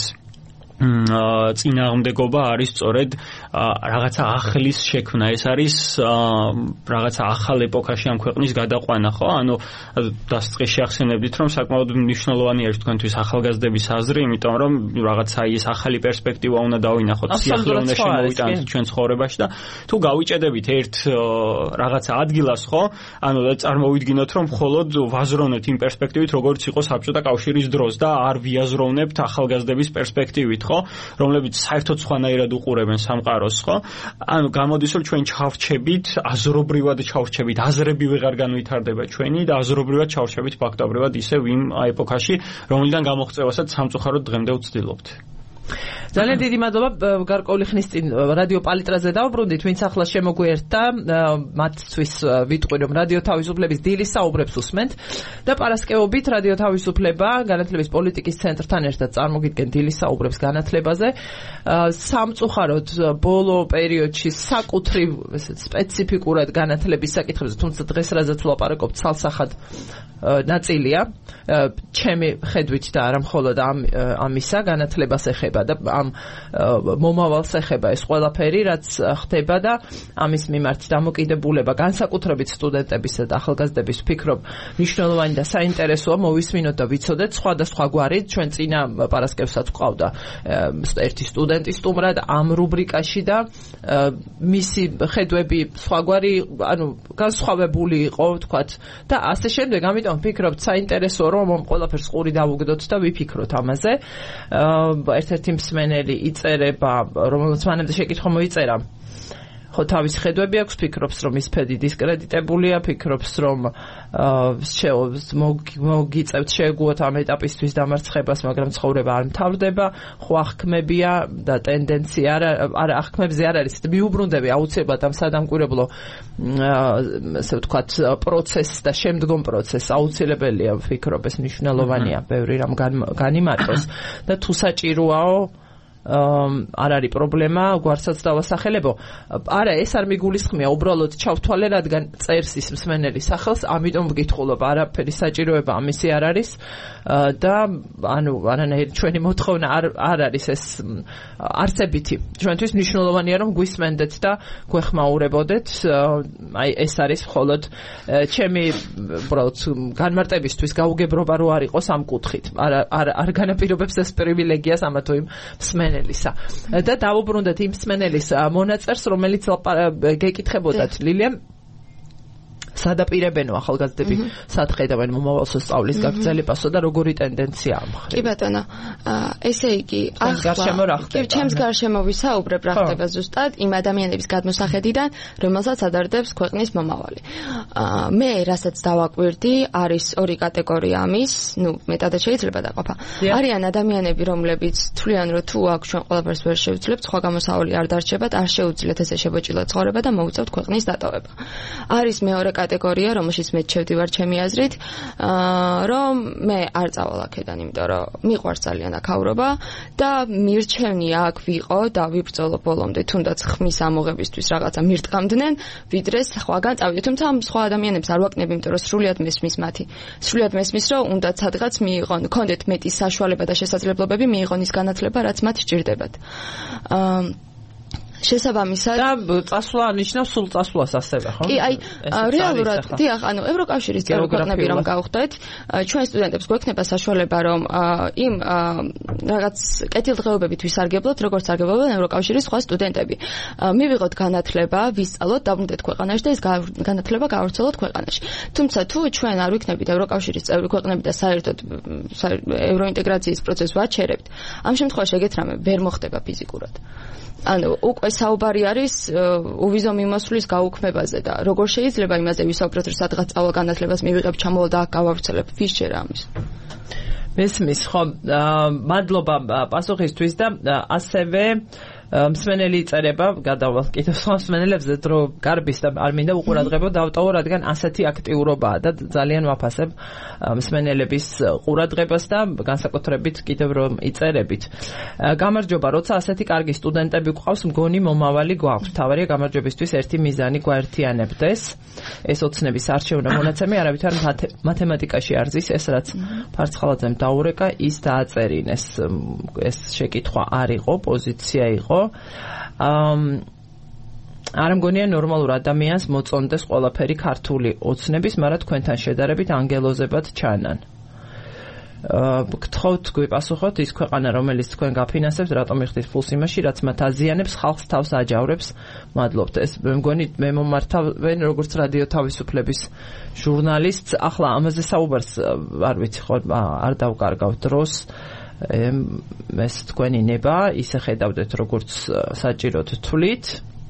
წინააღმდეგობა არის სწორედ რაღაცა ახლის შექმნა ეს არის რაღაცა ახალ ეპოქაში ამ ქვეყნის გადაყვანა ხო ანუ დასწრე შეახსენებდით რომ საკმაოდ მნიშვნელოვანი არის თქვენთვის ახალგაზრდების აზრი იმიტომ რომ რაღაცა ის ახალი პერსპექტივა უნდა დავინახოთ სიახლე უნდა შემოვიტანოთ ჩვენ ცხოვრებაში და თუ გავიჭედებით ერთ რაღაცა ადგილას ხო ანუ წარმოვიდგინოთ რომ მხოლოდ ვაზროვნეთ იმ პერსპექტივით როგორც იყო საბჭოთა კავშირის დროს და არ ვიაზროვნებთ ახალგაზრდების პერსპექტივით ხო რომლებიც საერთოდ სხვანაირად უყურებენ სამყაროს ხო ანუ გამოდის რომ ჩვენ ჩავრჩებით აზრობრივად ჩავრჩებით აზრები ვეღარ განვითარდება ჩვენი და აზრობრივად ჩავრჩებით ფაქტობრივად ისევ იმ ეპოქაში რომლიდან გამოღწევასაც სამწუხაროდ დღემდე ვცდილობთ ძალიან დიდი მადლობა გარკვეული ხნის წინ რადიო პალიტრაზე დავბრუნდით ვინც ახლა შემოგვიერთდა მათთვის ვიტყვი რომ რადიო თავისუფლების დილის საუბრებს უსმენთ და პარასკევობით რადიო თავისუფლება განათლების პოლიტიკის ცენტრთან ერთად წარმოგიდგენ დილის საუბრებს განათლებაზე სამწუხაროდ ბოლო პერიოდში საკუთრივ სპეციფიკურად განათლების საკითხებზე თუმცა დღეს რაზეც ვლაპარაკობთ ცალსახად ნაწილია ჩემი ხედვით და არა მხოლოდ ამ ამისა განათლებას ეხება და ამ მომავალს ეხება ეს ყველაფერი რაც ხდება და ამის მიმართ დამოკიდებულება განსაკუთრებით სტუდენტებისა და ახალგაზრდების ვფიქრობ მნიშვნელოვანი და საინტერესოა მოვისმინოთ და ვიცოდეთ სხვადასხვა გვარი ჩვენ წინა პარასკევსაც ყავდა ერთი სტუდენტი სტუმრად ამ რუბრიკაში და მისი ხედვები სხვაგვარი ანუ განსხვავებული იყო ვთქვათ და ასე შემდეგ ამიტომ ვფიქრობთ საინტერესოა რომ ამ ყველაფერს ყური დავუგდოთ და ვიფიქროთ ამაზე ერთ-ერთი მსმენელი იწერება რომელსაც მანამდე შეკითხვა მოიწერა ხო თავის ხედვები აქვს ფიქრობს რომ ის ფედი დისკრედიტებულია ფიქრობს რომ მოგიწევთ შეგუოთ ამ ეტაპისთვის დამარცხებას მაგრამ ცხოვრება არ მთავრდება ხო აღქმებია და ტენდენცია არა აღქმებზე არ არის მიუბრუნდები აუცილებლად ამ სადამკვირვებლო ასე ვთქვათ პროცესს და შემდგომ პროცესს აუცილებელია ვფიქრობ ეს მნიშვნელოვანია ბევრი რამ განიმარტოს და თუ საჭიროაო არ არის პრობლემა, გვარცაც დავასახელებო. არა, ეს არ მიგულისხმია, უბრალოდ ჩავთვალე, რადგან წერს ის მსმენელი სახელს, ამიტომ ვკითხულობ, არაფერი საჭიროება ამისი არ არის და ანუ არანაირი ჩვენი მოთხოვნა არ არ არის ეს არსებითი. ჩვენთვის მნიშვნელოვანია რომ გვისმენდეთ და გვეხმაურებოდეთ. აი ეს არის მხოლოდ ჩემი უბრალოდ განმარტებისთვის გაუგებრობა რო არ იყოს ამ კუთხით. არ არ არ განაპირობებს ეს პრივილეგიას ამა თუ იმ მსმენელისა. და დავუბრუნდეთ იმ მსმენელის მონაწერს, რომელიც გეკითხებოდათ ლილია სადაპირებენო ახალგაზრდები სათხედავენ მომავალ სწავლის გაგრძელებასო და როგორი ტენდენცია ამ ხრივ. კი ბატონო, ესე იგი, ახლა კი ჩემს გარშემო ვისაუბრებ რა ხდება ზუსტად იმ ადამიანების გადმოსახედიდან, რომელსაც ადარდებს ქვეყნის მომავალი. მე რასაც დავაკვირდი, არის ორი კატეგორია ამის, ну, მეტადად შეიძლება დაყოფა. არიან ადამიანები, რომლებიც თვლიან, რომ თუ აქ ჩვენ ყველაფერს ვერ შევძლებთ, სხვა გამოსავალი არ დარჩებათ, არ შეუძლიათ ესე შებოჭილად ცხოვრება და მოუწევთ ქვეყნის დატოვება. არის მეორე კატეგორია, რომელშიც მე ჩევდივარ ჩემი აზრით, რომ მე არ წავალ აქედან, იმიტომ რომ მიყვარს ძალიან აქაურობა და მირჩევნი აქ ვიყო და ვიბრძოლო ბოლომდე, თუნდაც ხმის ამოღებისთვის რაღაცა მირტყამდნენ, ვიდრე სხვაგან წავიდე. თუმცა ამ სხვა ადამიანებს არ ვაკნები, იმიტომ რომ სრულიად მესმის მათი. სრულიად მესმის, რომ უნდა სადღაც მიიღონ, კონდეთ მეტი საშუალება და შესაძლებლობები მიიღონ ის განათლება, რაც მათ სჭირდებათ. შესაბამისად და წასვლა ნიშნავს სულ წასვლას ასევე, ხო? კი, აი, რეალურად, დიახ, ანუ ევროკავშირის წევრი ქვეყნები რომ გავხდეთ, ჩვენ სტუდენტებს გვექნება საშუალება რომ იმ რაღაც კეთილდღეობებით ვისარგებლოთ, როგორც სარგებლობენ ევროკავშირის სხვა სტუდენტები. მივიღოთ განათლება, ვისწავლოთ, დაბრუნდეთ ქვეყანაში და ეს განათლება გავავრცელოთ ქვეყანაში. თუმცა თუ ჩვენ არ ვიქნებით ევროკავშირის წევრი ქვეყნები და საერთოდ ევროინტეგრაციის პროცესს ვაჩერებთ, ამ შემთხვევაში ეგეთ რამე ვერ მოხდება ფიზიკურად. ანუ უკვე საუბარი არის უვიზო მიმოსვლის გაუქმებაზე და როგორ შეიძლება იმაზე ვისაუბროთ, რომ სადღაც წავალ განათლებას მივიღებ, ჩამოვალ და აქ გავავრცელებ, ვის შეერა ამის. მესმის, ხო, მადლობა პასუხისთვის და ასევე მსმენელი იწერება, გადავალ კიდევ სხვა მსმენელებზე, დრო გარბის და არ მინდა უყურადღებო დავტოვო, რადგან ასეთი აქტიურობაა და ძალიან ვაფასებ მსმენელების ყურადღებას და განსაკუთრებით კიდევ რომ იწერებით. გამარჯობა, როცა ასეთი კარგი სტუდენტები გვყავს, მგონი მომავალი გვაქვს. თავარია გამარჯვებისთვის ერთი მიზანი გვაერთიანებდეს. ეს ოცნების არჩევნა მონაცემი არავითარ მათემატიკაში არ ზის, ეს რაც ფარცხალაძემ დაურეკა, ის დააწერინეს. ეს შეკითხვა არ იყო, პოზიცია იყო. არ მგონია ნორმალურ ადამიანს მოწონდეს ყველაფერი ქართული ოცნების, მაგრამ თქვენთან შედარებით ანგელოზებად ჩანან. გთხოვთ გვიპასუხოთ, ის ქვეყანა რომელიც თქვენ გაფინანსებთ, რატომ იხდით ფულს იმაში, რაც მათ აზიანებს, ხალხს თავს აჯავრებს. მადლობთ. ეს მე მგონი მე მომართავენ როგორც რადიო თავისუფლების ჟურნალისტს. ახლა ამაზე საუბარს არ ვიცი, ხო არ დავკარგავ დროს. ეს თქვენი ნება, ისე ხედავდეთ როგორც საჭიროდ თვლით.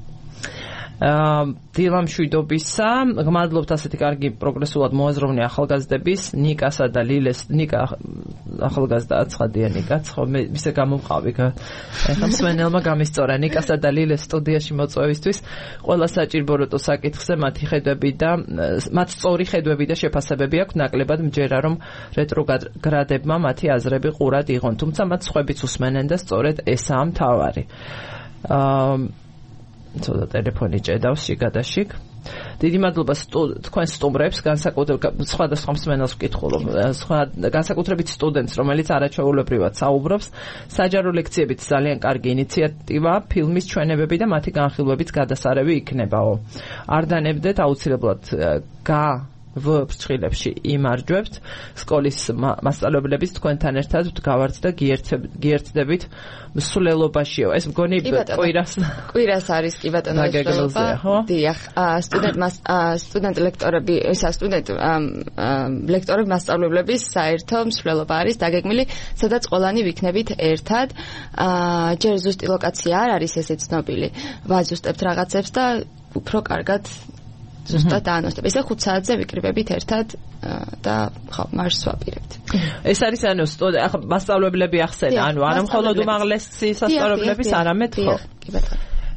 დილამშვიდობისა, გმადლობთ ასეთი კარგი პროგრესულად მოაზროვნე ახალგაზრდების, ნიკასა და ლილეს, ნიკა ახალგაზრდა ცხადია ნიკაც, ხო მე ისე გამომყავი. ეხლა მსმენელმა გამისწორა ნიკასა და ლილეს სტუდიაში მოწვევისთვის, ყველა საჭირბოროტო საკითხზე მათი ხედვები და მათ სწორი ხედვები და შეფასებები აქვს, ნაკლებად მჯერა რომ რეტროგრადებმა მათი აზრები ყურად იღონ, თუმცა მათ სხვებიც უსმენენ და სწორედ ესაა მთავარი. აა ცოტა ტელეფონი ჭედავს შიგადაშიგ. დიდი მადლობა თქვენ სტუმრებს, განსაკუთრებით სხვადასხვა მსმენელს ვკითხულობ, სხვა განსაკუთრებით სტუდენტს, რომელიც არაჩვეულებრივად საუბრობს. საჯარო ლექციებით ძალიან კარგი ინიციატივა, ფილმის ჩვენებები და მათი განხილვებიც გადასარევი იქნებაო. არ დანებდეთ, აუცილებლად გა ვფრჩხილებში იმარჯვებთ. სკოლის მასწავლებლებიც თქვენთან ერთად გავართ და გიერთდებით მსვლელობაშიო. ეს მგონი კვირას კვირას არის კი ბატონო გაგეგმილია. დიახ, სტუდენტ მას სტუდენტ ლექტორები, ისა სტუდენტ ლექტორები მასწავლებლების საერთო მსვლელობა არის დაგეგმილი, სადაც ყველანი ვიქნებით ერთად. ჯერ ზუსტი ლოკაცია არ არის ესე ცნობილი. ვაზუსტებთ რაღაცებს და უფრო კარგად ზუსტად დაანონსებ. ესე ხუთ საათზე ვიკრიბებით ერთად და ხო, მარშს ვაპირებთ. ეს არის ანუ ახლა მასწავლებლები ახსენა, ანუ არა მხოლოდ უმაღლესი სასწავლებლებიც, არამედ ხო. კი ბატონო.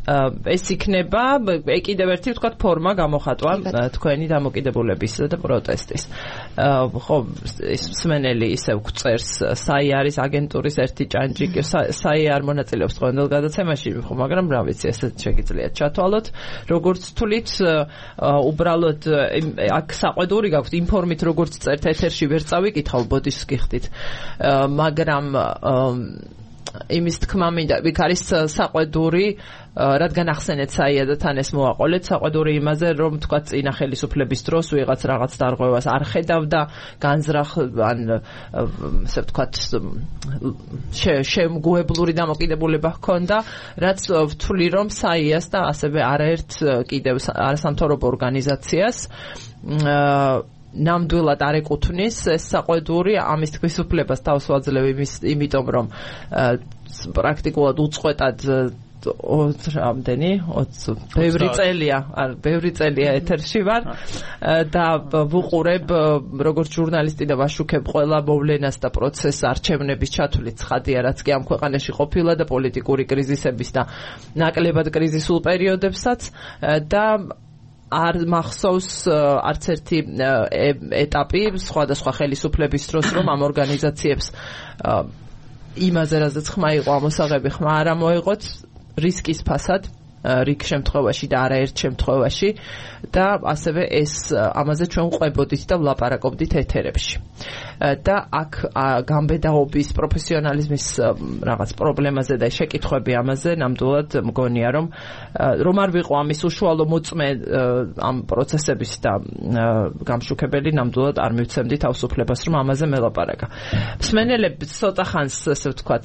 ეს იქნება კიდევ ერთი ვთქვათ ფორმა გამოხატვა თქვენი დამოკიდებულების და პროტესტის. ხო, ეს მსმენელი ისევ გვწერს, საი არის აგენტურის ერთი ჭანჭიკი, საი არ მონაწილეობს ყოველდღიურ გადაცემაში, ხო, მაგრამ რა ვიცი, ესეც შეგიძლიათ ჩათვალოთ. როგორც თვლით, უბრალოდ აქ საყვედური გაქვთ ინფორმით როგორც წერთ ეთერში ვერ წავიკითხავ, ბოდის გიხდით. მაგრამ იმის თქმა მინდა, იქ არის საყვედური, რადგან ახსენეთ საია და თან ეს მოვაყოლეთ, საყვედური იმაზე, რომ თქვა წინა ხელისუფლების დროს ვიღაც რაღაც დარღვევას არ ხედავდა, განზრახ ან ესე ვთქვათ შემგუებლური დამოკიდებულება ჰქონდა, რაც ვთვლი რომ საიას და ასევე არაერთ კიდევ არასამთავრობო ორგანიზაციას ნამდვილად არ ეკუთვნის ეს საყვედური ამის თვისუფლებას თავს ვაძლევ იმიტომ რომ პრაქტიკულად უწყვეტად ამდენი ბევრი წელია არ ბევრი წელია ეთერში ვარ და ვუყურებ როგორც ჟურნალისტი და ვაშუქებ ყველა მოვლენას და პროცესს არჩევნების ჩათვლით ცხადია რაც კი ამ ქვეყანაში ყოფილა და პოლიტიკური კრიზისების და ნაკლებად კრიზისულ პერიოდებსაც და არ მახსოვს არც ერთი ეტაპი სხვადასხვა ხელისუფლების დროს რომ ამ ორგანიზაციებს იმაზე რაზეც ხმა იყო ამოსაღები ხმა არ მოეღოთ რისკის ფასად რიგ შემთხვევაში და არაერთ შემთხვევაში და ასევე ეს ამაზე ჩვენ ვყვებოდით და ვლაპარაკობდით ეთერებში და აქ გამბედაობის პროფესიონალიზმის რაღაც პრობლემაზე და შეკითხვები ამაზე ნამდვილად მგონია რომ რომ არ ვიყო ამის უშუალო მოწმე ამ პროცესების და გამშუქებელი ნამდვილად არ მივცემდი თავისუფლებას რომ ამაზე მელაპარაკა მსმენელები ცოტა ხანს ესე ვთქვათ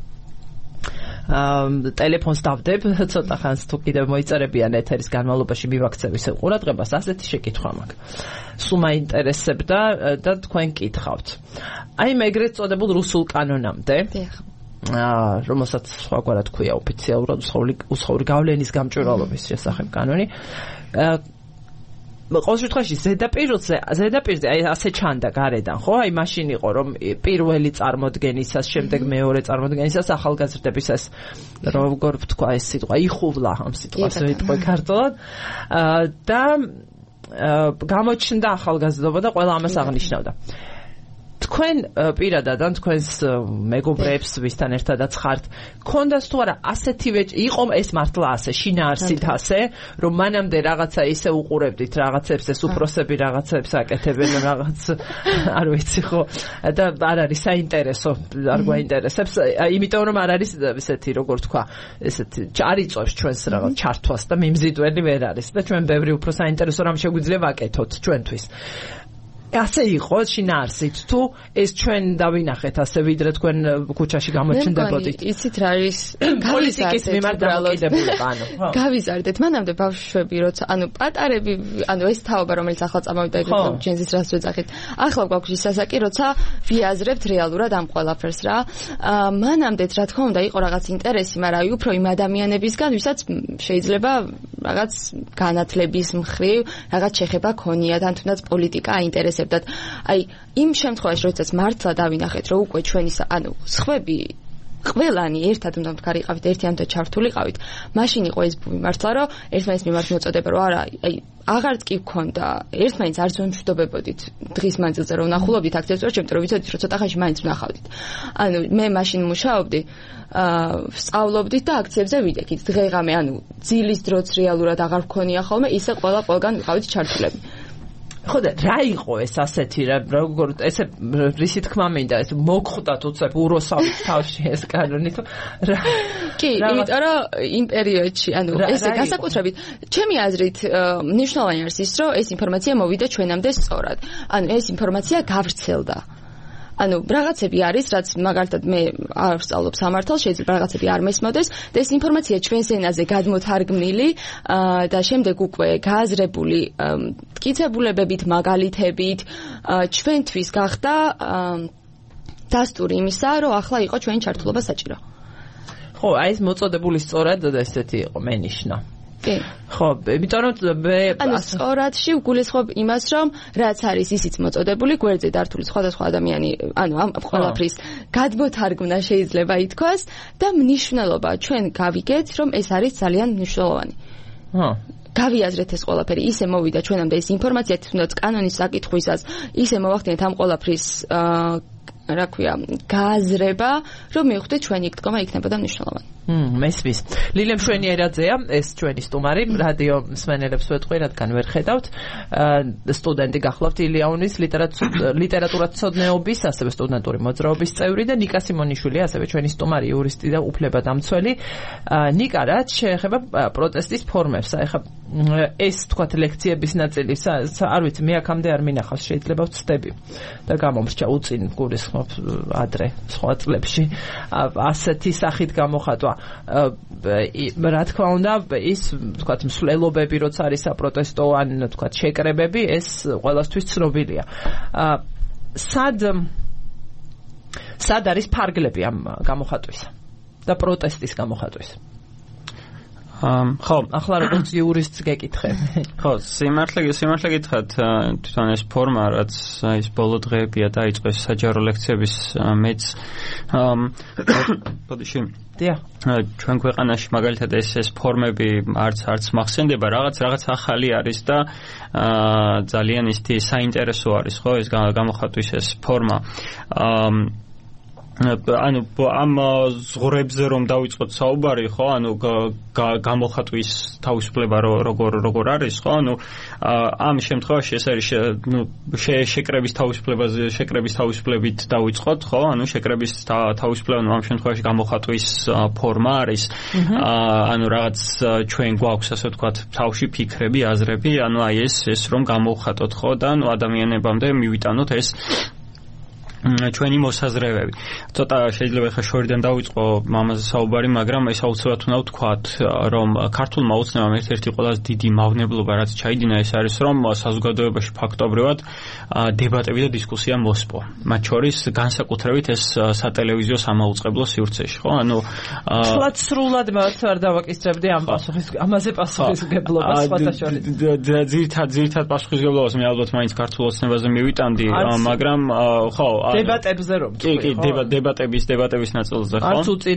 ტელეფონს დავდებ ცოტა ხანს თუ კიდევ მოიწერებიან ეთერის განმავლობაში მივაქცევ ისევ ყურადღებას ასეთი შეკითხვა მაქვს სულ მაინტერესებდა და თქვენ კითხავთ აი მე ეგრეთ წოდებულ რუსულ კანონამდე აა რომელსაც სხვაგვარად ქვია ოფიციალურად უსხური გავლენის გამჭვირვალობის შესახებ კანონი ყოველ შემთხვევაში ზედაპირზე ზედაპირზე აი ასე ჩანდა გარედან ხო აი მაშინ იყო რომ პირველი წარმოდგენისას შემდეგ მეორე წარმოდგენისას ახალგაზრდების ეს როგორ ვთქვა ეს სიტყვა იხუვლა ამ სიტყვას ვიტყვი ქართულად და გამოჩნდა ახალგაზრდობა და ყველა ამას აღნიშნავდა თქვენ პირადად ან თქვენს მეგობრებს ვისთან ერთადაც ხართ ქონდას თუ არა ასეთივე იყო ეს მართლა ასე შინაარსით ასე რომ მანამდე რაღაცა ისე უყურებდით რაღაცებს ეს უფროსები რაღაცებს აკეთებენ რაღაც არ ვიცი ხო და არ არის საინტერესო არ გვაინტერესებს იმიტომ რომ არ არის ესეთი როგორ თქვა ესეთი არ იწევს ჩვენს რაღაც ჩართვას და მიმზიდველი ვერ არის და ჩვენ ბევრი უფრო საინტერესო რამ შეგვიძლია ვაკეთოთ ჩვენთვის ასე იყო შინაარსით თუ ეს ჩვენ დავინახეთ ასე ვიდრე თქვენ ქუჩაში გამოჩნდებოდით იცით რა არის პოლიტიკის მიმართ დამოკიდებულება ანუ გავიზარდეთ მანამდე ბავშვები როცა ანუ პატარები ანუ ეს თაობა რომელიც ახლა წამოვიდა ეგრეთ ჯენზის რას ვეძახით ახლა გვაქვს ის ასაკი როცა ვიაზრებთ რეალურად ამ ყველაფერს რა მანამდეც რა თქმა უნდა იყო რაღაც ინტერესი მაგრამ აი უფრო იმ ადამიანებისგან ვისაც შეიძლება რაღაც განათლების მხრივ რაღაც შეხება ქონიათ ან თუნდაც პოლიტიკა აინტერესებდათ აი იმ შემთხვევაში როდესაც მართლა დავინახეთ რომ უკვე ჩვენი ანუ სხვები ყველანი ერთად უნდა ვთქარიყავით ერთიანად ჩართულიყავით მაშინ იყო ეს ბუმი მართლა რომ ერთმანეთს მიმართ მოწოდება რომ არა აი აღარც კი გქონდა ერთმანეთს არც ვემშვიდობებოდით დღის მანძილზე რომ ვნახულობდით აქციებს რომ ჩემთვის რომ ვიცოდით რომ ცოტა ხანში მაინც ვნახავდით ანუ მე მაშინ მუშაობდი აა ვსწავლობდით და აქციებზე ვიდექით დღეღამე ანუ ძილის დროც რეალურად აღარ ვქონია ხოლმე ისე ყველა ყველგან ვიყავით ჩართულები ხო და რა იყო ეს ასეთი რა როგორ ესე რისი თქმა მინდა ეს მოგხვდათ უცებ უროსავით თავში ეს კანონი თუ რა კი იმიტომ რომ იმ პერიოდში ანუ ესე განსაკუთრებით ჩემი აზრით მნიშვნელოვანი არის ის რომ ეს ინფორმაცია მოვიდა ჩვენამდე სწორად ანუ ეს ინფორმაცია გავრცელდა ანუ რაღაცები არის რაც მაგალითად მე არ ვსწავლობ სამართალს შეიძლება რაღაცები არ მესმოდეს და ეს ინფორმაცია ჩვენს ენაზე გადმოთარგმნილი და შემდეგ უკვე გააზრებული მტკიცებულებებით მაგალითებით ჩვენთვის გახდა დასტური იმისა რომ ახლა იყო ჩვენი ჩართულობა საჭირო ხო აი ეს მოწოდებული სწორად ესეთი იყო მენიშნა კი. ხო, იმიტომ რომ მე ანუ სწორადში ვგულისხმობ იმას, რომ რაც არის ისიც მოწოდებული გვერდზე დართული სხვადასხვა ადამიანი, ანუ ამ ყველაფრის გადმოთარგმნა შეიძლება ითქვას და მნიშვნელობა ჩვენ გავიგეთ, რომ ეს არის ძალიან მნიშვნელოვანი. ჰა გავიაზრეთ ეს ყველაფერი, ისე მოვიდა ჩვენამდე ეს ინფორმაცია, თუნდაც კანონის საკითხვისას, ისე მოვახდინეთ ამ ყველაფრის რა ქვია, გააზრება, რომ მივხვდეთ ჩვენი დგომა იქნებოდა მნიშვნელოვანი. მმ, მესმის. ლილე მშვენიერაძეა, ეს ჩვენი სტუმარი, რადიო მსმენელებს ვეთქვი, რადგან ვერ ხედავთ. სტუდენტი გახლავთ ილიანის ლიტერატურათმცოდნეობის, ასევე სტუდენტური მოძრაობის წევრი და ნიკა სიმონიშვილი, ასევე ჩვენი სტუმარი, იურისტი და უფლებადამცველი. ნიკა, რაც შეეხება პროტესტის ფორმებს, ეხლა ეს თქვათ ლექციების ნაწილი, არ ვიცი, მე აქამდე არ მინახავს, შეიძლება ვწდები და გამომრჩა უწინ გულისხმობ ადრე სხვა წლებში ასეთი სახით გამოხატვა. რა თქმა უნდა, ის თქვათ მსვლელობები, როცა არის საპროტესტო ან თქვათ შეკრებები, ეს ყველასთვის ცნობილია. სად სად არის ფარგლები ამ გამოხატვისა და პროტესტის გამოხატვისა? ხო, ახლა როგორც იურისტს გეკითხებ. ხო, სიმართლე სიმართლე გითხრათ, თვითონ ეს ფორმა, რაც ის ბოლო დღეებია დაიწყო საჯარო ლექციების მეც ბოდიში დიახ. ჩვენ ქვეყანაში მაგალითად ეს ეს ფორმები არც არც მახსენდება, რაღაც რაღაც ახალი არის და ძალიან ისეთი საინტერესო არის, ხო, ეს გამოხატვის ეს ფორმა. ანუ ამ ზღურებზე რომ დავიწყოთ საუბარი, ხო, ანუ გამოხატვის თავისუფლება როგორ როგორ არის, ხო, ანუ ამ შემთხვევაში ეს არის ნუ შეკრების თავისუფლებაზე, შეკრების თავისუფლებით დავიწყოთ, ხო, ანუ შეკრების თავისუფლება ამ შემთხვევაში გამოხატვის ფორმა არის. ანუ რაღაც ჩვენ გვაქვს, ასე ვთქვათ, თავში ფიქრები, აზრები, ანუ აი ეს ეს რომ გამოვხატოთ, ხო, და ანუ ადამიანებამდე მივიტანოთ ეს ჩვენი მოსაზრებები. ცოტა შეიძლება ხა შორიდან დავიწყო ამაზე საუბარი, მაგრამ ეს აუცილებლად უნდა ვთქვათ, რომ ქართულმა ოცნებამ ერთ-ერთი ყველაზე დიდი მავნებლობა, რაც ჩაიდინა, ეს არის, რომ საზოგადოებაში ფაქტობრივად დებატები და დისკუსია მოსპო. მათ შორის განსაკუთრებით ეს სატელევიზიო სამაუწყებლო სივრცეში, ხო? ანუ თლაც სრულად მეც არ დავაკისრებდი ამ პასუხის ამაზე პასუხისგებლობას სხვათა შორის. ძირითად ძირითად პასუხისგებლობას მე ალბათ მაინც ქართულ ოცნებაზე მივიტანდი, მაგრამ ხო დებატებზე რომ კი კი დებატების დებატების ნაწილზე ხო არც უწინ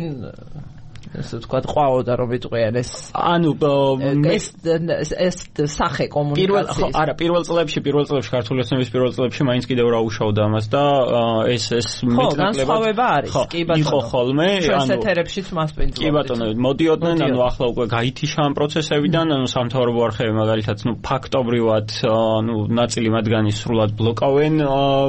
ესე ვთქვათ ყვაოდა რომ ვიტყვიან ეს ანუ ეს ეს სახე კომუნიკაციის არა პირველ წლებში პირველ წლებში ქართული ოცნების პირველ წლებში მაინც კიდევ რა უშავდა ამას და ეს ეს მეტნაკლებად არის კი ბატონო იყო ხოლმე ანუ ეთერებშიც მასპინძლობთ კი ბატონო მოდიოდნენ ანუ ახლა უკვე გაითიშა ამ პროცესებიდან ანუ სამთავრობო არხები მაგალითად ნუ ფაქტობრივად ანუ ნაწილი მათგანი სრულად ბლოკავენ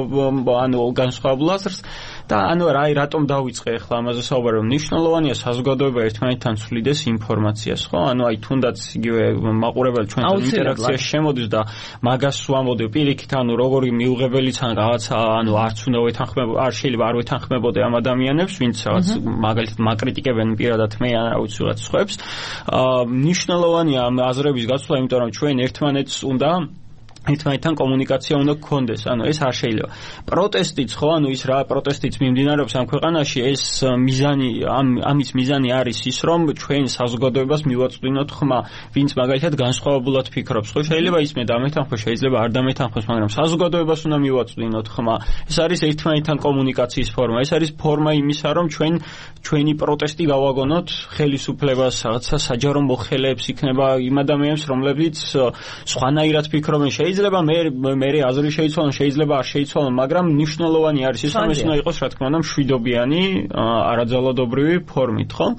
ანუ განსხვავებულ აზრს და ანუ რა რატომ დავიწყე ახლა ამაზე საუბარი რომ მნიშვნელოვანია საზოგადოება ერთმანეთთან ცვლიდეს ინფორმაციას ხო ანუ აი თუნდაც იგივე მაყურებელი ჩვენთან ინტერაქციაში შემოდის და მაგას ვამბობ პირიქით ანუ როგორი მიუღებელიც ან რაღაცა ანუ არც უნდა ვეთანხმებო არ შეიძლება არ ვეთანხმებოდე ამ ადამიანებს ვინც რაღაც მაგალითად მაკრიტიკებენ პირადად მე ან რა ვიცი რაღაც ხუებს მნიშვნელოვანია ამ აზრების გაცვლა იმიტომ რომ ჩვენ ერთმანეთს უნდა ერთმანეთთან კომუნიკაცია უნდა გქონდეს. ანუ ეს არ შეიძლება. პროტესტიც ხო, ანუ ის რა პროტესტიც მიმდინარეობს ამ ქვეყანაში, ეს მიზანი ამ ამის მიზანი არის ის, რომ ჩვენ საზოგადოებას მივაწვდინოთ ხმა, ვინც მაგალითად განსხვავებულად ფიქრობს. ხო, შეიძლება ის მე დამეთანხმოს, შეიძლება არ დამეთანხმოს, მაგრამ საზოგადოებას უნდა მივაწვდინოთ ხმა. ეს არის ერთმანეთთან კომუნიკაციის ფორმა. ეს არის ფორმა იმისა, რომ ჩვენ ჩვენი პროტესტი გავაგონოთ ხელისუფლებას, რაღაცა საჯარო მოხელეებს იქნება იმ ადამიანებს, რომლებიც სხვანაირად ფიქრობენ. შეიძლება მე მე აზრი შეიცვალონ, შეიძლება არ შეიცვალონ, მაგრამ მნიშვნელოვანი არის ის, რომ ეს უნდა იყოს, რა თქმა უნდა, მშვიდობიანი, არაძალადობრივი ფორმით, ხო?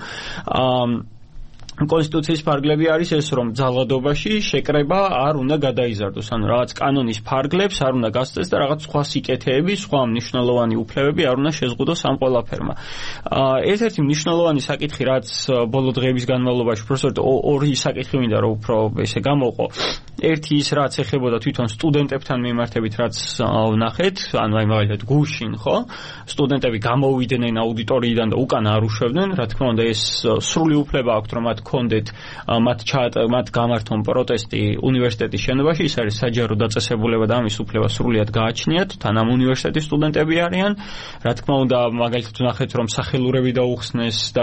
აა კონსტიტუციის ფარგლები არის ეს, რომ ძალადობაში შეკრება არ უნდა გადაიზარდოს, ანუ რაღაც კანონის ფარგლებს არ უნდა გასწეს და რაღაც სხვა სიკეთეები, სხვა მნიშვნელოვანი უფლებები არ უნდა შეზღუდოს ამ ყველაფერმა. აა ერთ-ერთი მნიშვნელოვანი საკითხი, რაც ბოლო დღეების განმავლობაში, უბრალოდ ორი საკითხი მინდა რომ უფრო ესე გამოყო. ერთი ის რაც ეხებოდა თვითონ სტუდენტებთან მიმართებით რაც ვნახეთ, ანუ აი მაგალითად გუშინ, ხო? სტუდენტები გამოვიდნენ აუდიტორიიდან და უკან არ უშვებდნენ, რა თქმა უნდა ეს სრული უფლება აქვთ რომ მათ კონდეთ მათ მათ გამართონ პროტესტი უნივერსიტეტის შენობაში, ის არის საჯარო დაწესებულება და ამის უფლება სრულიად გააჩნიათ, თან ამ უნივერსიტეტის სტუდენტები არიან. რა თქმა უნდა მაგალითად ვნახეთ რომ სახელურები დაუხსნეს და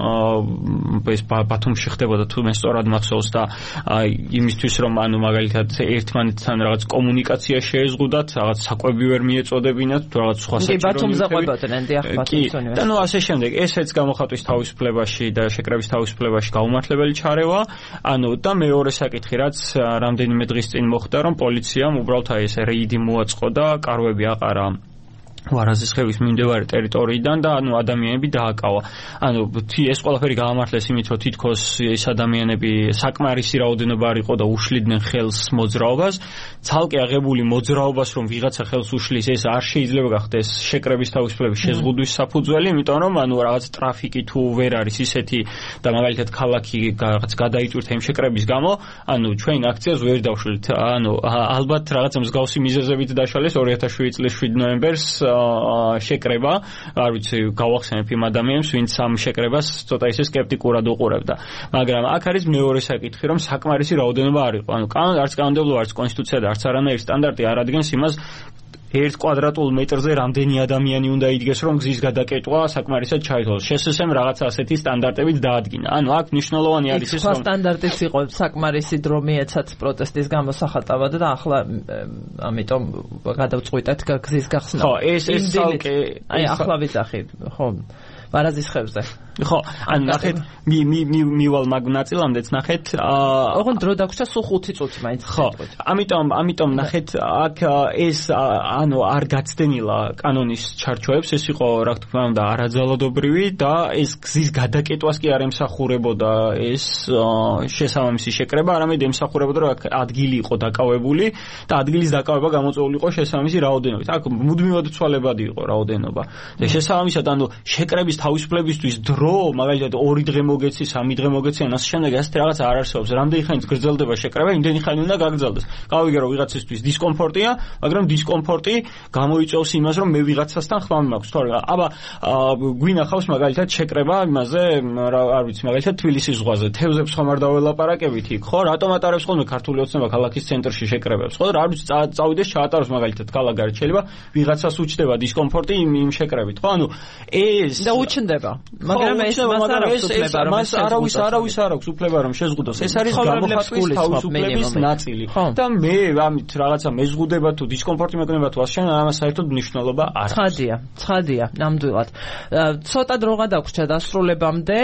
ეს ბათუმში ხდებოდა თუ მე სწორად მახსოვს და იმისთვის რომ ანუ მაგალითად ერთმანეთთან რაღაც კომუნიკაცია შეეზღუდათ, რაღაც საკვები ვერ მიეწოდებინათ, თუ რაღაც სხვა საჭირო. კი, ბათუმზე ყვებოდნენ, დიახ, ბათუმის უნივერსიტეტში. და ნუ ასე შემდეგ, ესეც გამოხატვის თავისუფლებაში და შეკრების თავისუფლებაში გაუმართლებელი ჩარევა. ანუ და მეორე საკითხი, რაც რამდენიმე დღის წინ მოხდა, რომ პოლიციამ უბრალოდ აი ეს რეიდი მოაწყო და კარვები აყარა ვარაზისხევის მიმდებარე ტერიტორიიდან და ანუ ადამიანები დააკავა. ანუ ეს ყველაფერი გაამართლეს იმით, რომ თითქოს ეს ადამიანები საკმარისი რაოდენობა არ იყო და უშლიდნენ ხელს მოძრაობას. ცალკე აღებული მოძრაობას რომ ვიღაცა ხელს უშლის, ეს არ შეიძლება გახდეს შეკრების თავისუფლების შეზღუდვის საფუძველი, იმიტომ რომ ანუ რაღაც ტრაფიკი თუ ვერ არის ისეთი და მაგალითად ქალაქი რაღაც გადაიწურთა იმ შეკრების გამო, ანუ ჩვენ აქციას ვერ დავშლით. ანუ ალბათ რაღაცა მსგავსი მიზეზებით დაშალეს ორი ათას შვიდი წლის შვიდ ნოემბერს შეკრება, არ ვიცი, გავახსენებ იმ ადამიანებს, ვინც ამ შეკრებას ცოტა ისე სკეპტიკურად უყურებდა. მაგრამ აქ არის მეორე საკითხი, რომ საკმარისი რაოდენობა არ იყო. ანუ არც კანონმდებლობა, არც კონსტიტუცია და არც არანაირი სტანდარტი არ ადგენს იმას, ერთ კვადრატულ მეტრზე რამდენი ადამიანი უნდა იდგეს, რომ გზის გადაკეტვა საკმარისად ჩაითვალოს. შესაძლოა რაღაცა ასეთი სტანდარტებით დაადგინა. ანუ აქ მნიშვნელოვანი არის ის, რომ სტანდარტიც იყო საკმარისი დრო მიეცათ პროტესტის გამოსახატავად და ახლა ამიტომ გადავწყვიტეთ გზის გახსნა. ხო, ეს ეს თალკე აი ახლა ვიძახი, ხო, ვარაზისხევზე. ხო, ან ნახეთ, მი მი მი მივალ მაგ ნაწილამდეც ნახეთ, აა ოღონდ დრო დაგვრჩა სულ ხუთი წუთი მაინც. ხო, ამიტომ ამიტომ ნახეთ, აქ ეს ანუ არ გაცდენილა კანონის ჩარჩოებს, ეს იყო რა თქმა უნდა არაძალადობრივი და ეს გზის გადაკეტვას კი არ ემსახურებოდა ეს შესაბამისი შეკრება, არამედ ემსახურებოდა რომ ადგილი იყო დაკავებული და ადგილის დაკავება გამოწვეული იყო შესაბამისი რაოდენობით. აქ მუდმივად ცვალებადი იყო რაოდენობა. და შესაბამისად ანუ შეკრების თავისუფლებისთვის დრო მაგალითად ორი დღე მოგეცი, სამი დღე მოგეცი, ან ასე შემდეგ ასეთ რაღაც არ არსებობს. რამდენი ხანით გრძელდება შეკრება, იმდენი ხანი უნდა გაგრძელდეს. გავიგე რომ ვიღაცისთვის დისკომფორტია, მაგრამ დისკომფორტი გამოიწვევს იმას, რომ მე ვიღაცასთან ხმამი მაქვს. თორე აბა გვინახავს მაგალითად შეკრება იმაზე, არ ვიცი, მაგალითად თბილისის ზღვაზე. თევზებს ხომ არ დაველაპარაკებით იქ, ხო? რატომ ატარებს ხოლმე ქართული ოცნება ქალაქის ცენტრში შეკრებებს, ხო? რა ვიცი, წავიდეს ჩაატაროს მაგალითად ქალაქგარეთ, შეიძლება ვიღაცას უჩნდება დისკომფორტი იმ იმ შეკრებით, ხო? ანუ ეს და უჩნდება. მაგრამ ეს მას არ აქვს უფლება, რომ ეს არავის არავის არ აქვს უფლება რომ შეზღუდოს. ეს არის გამოხატვის თავისუფლების ნაწილი. და მე ამით რაღაცა მეზღუდება თუ დისკომფორტი მეკნება თუ ასე ამას საერთოდ მნიშვნელობა არ აქვს. ცხადია, ცხადია, ნამდვილად. ცოტა დრო გადაგვრჩა დასრულებამდე.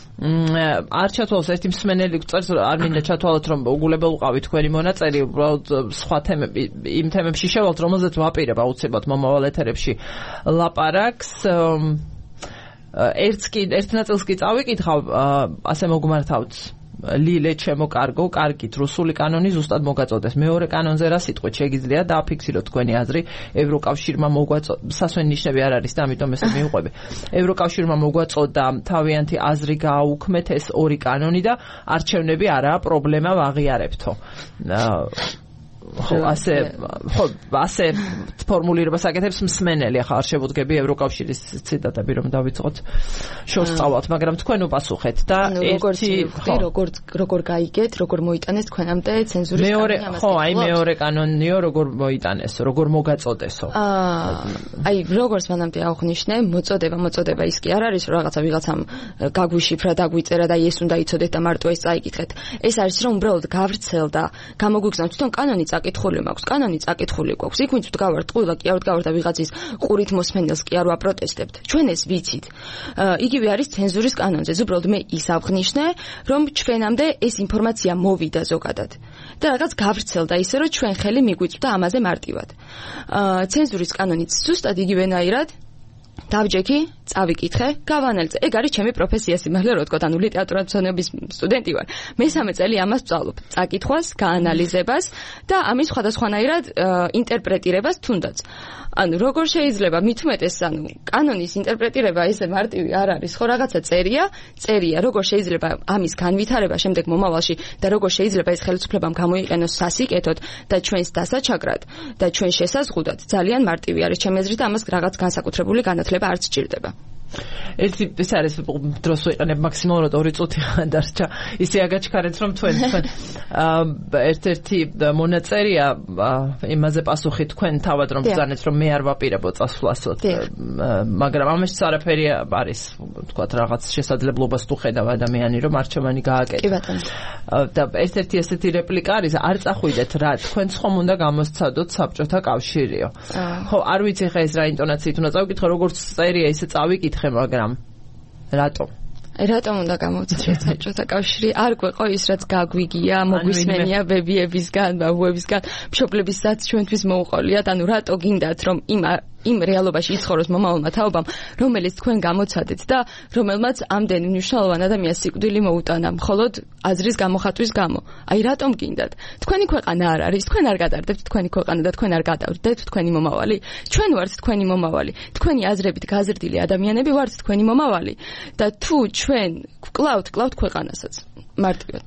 არ ჩათვალოს ერთი მსმენელი წერს, არ მინდა ჩათვალოთ რომ უგულებელ ვყავი თქვენი მონაწერი, უბრალოდ სხვა თემები, იმ თემებში შევალთ, რომელზეც ვაპირებ აუცილებლად მომავალ ეთერებში ლაპარაკს. ერთს კი ერთ ნაწილს კი წავიკითხავ, ასე მოგმართავთ. ლილე ჩემო კარგო, კარგით, რუსული კანონი ზუსტად მოგაწოდეს. მეორე კანონზე რა სიტყვით შეგიძლია დააფიქსიროთ თქვენი აზრი? ევროკავშირმა მოგვაწოდა, სასვენ ნიშნები არ არის და ამიტომ ესე მივყვები. ევროკავშირმა მოგვაწოდა თავიანთი აზრი გააუქმეთ ეს ორი კანონი და არჩევნები არაა პრობლემა ვაღიარებთო. ხო, ასე, ხო, ასე ფორმულირებას აკეთებს მსმენელი, ახლა არ შევუდგები ევროკავშირის ციტატები, რომ დავიწყოთ შორს წავალთ, მაგრამ თქვენ უპასუხეთ და ერთი როგორ როგორ გაიგეთ, როგორ მოიტანეს თქვენამდე ცენზურის მეორე, ხო, აი მეორე კანონიო, როგორ მოიტანეს, როგორ მოგაწოდესო. აა, აი, როგორც მანამდე აღვნიშნე, მოწოდება, მოწოდება ის კი არ არის, რომ რაღაცა ვიღაცამ გაგვიშიფრა, დაგვიწერა და ეს უნდა იცოდეთ და მარტო ეს წაიკითხეთ. ეს არის, რომ უბრალოდ გავრცელდა, გამოგვიგზავნა თვითონ კანონი წაკითხული მაქვს, კანონი წაკითხული გვაქვს. იქ ვინც ვდგავართ, ყველა კი არ ვდგავართ და ვიღაცის ყურით მოსმენელს კი არ ვაპროტესტებთ. ჩვენ ეს ვიცით. იგივე არის ცენზურის კანონზე. უბრალოდ მე ის აღვნიშნე, რომ ჩვენამდე ეს ინფორმაცია მოვიდა ზოგადად. და რაღაც გავრცელდა ისე, რომ ჩვენ ხელი მიგვიწვდა ამაზე მარტივად. ცენზურის კანონიც ზუსტად იგივენაირად დავჯექი, წავიკითხე, გავანალიზე. ეგ არის ჩემი პროფესია სიმართლე რო ვთქვათ, ანუ ლიტერატურათმცოდნეობის სტუდენტი ვარ. მესამე წელი ამას ვწავლობ. წაკითხვას, გაანალიზებას და ამის სხვადასხვანაირად ინტერპრეტირებას თუნდაც. ანუ როგორ შეიძლება მithumetes, ანუ კანონის ინტერპრეტირება ესე მარტივი არ არის, ხო რაღაცა წერია, წერია, როგორ შეიძლება ამის განვითარება შემდეგ მომავალში და როგორ შეიძლება ეს ხელისუფლებამ გამოიყენოს სასიკეთოდ და ჩვენს დასაჩაგრად და ჩვენ შესაზღუდად, ძალიან მარტივი არის ჩემი აზრით, ამას რაღაც განსაკუთრებული განათლება არც სჭირდება. ერთი ეს არის დროს ვიყენებ მაქსიმალურად ორი წუთი დარჩა. ისე აგაჩქარეთ რომ თქვენ თქვენ ერთ-ერთი მონაწერია იმაზე პასუხი თქვენ თავად რომ ბრძანეთ რომ მე არ ვაპირებო წასვლასოთ, მაგრამ ამაში არაფერი არის, თქვათ რაღაც შესაძლებლობას თუ ხედავ ადამიანი რომ არჩევანი გააკეთო. კი ბატონო. და ერთ-ერთი ესეთი რეპლიკა არის, არ წახვიდეთ რა, თქვენ ხომ უნდა გამოსცადოთ საბჭოთა კავშირიო. ხო, არ ვიცი ხა ეს რა ინტონაციით უნდა წავიკითხე, როგორც წერია ისე წავიკითხე, მაგრამ რატომ? რატომ უნდა გამოვცადოთ საბჭოთა კავშირი? არ გვეყო ის რაც გაგვიგია, მოგვისმენია ვებიებისგან, ვებუებისგან, მშობლებისაც ჩვენთვის მოუყოლიათ, ანუ რატო გინდათ რომ იმ იმ რეალობაში იცხოვროს მომავალმა თაობამ, რომელიც თქვენ გამოცადეთ და რომელმაც ამდენი მნიშვნელოვან ადამიანს სიკვდილი მოუტანა, მხოლოდ აზრის გამოხატვის გამო. აი რატომ გინდათ? თქვენი ქვეყანა არ არის, თქვენ არ გადარდებთ თქვენი ქვეყანა და თქვენ არ გადავდეთ თქვენი მომავალი. ჩვენ ვართ თქვენი მომავალი. თქვენი აზრებით გაზრდილი ადამიანები ვართ თქვენი მომავალი და თუ ჩვენ ვკლავთ, კლავთ ქვეყანასაც. მარტივად.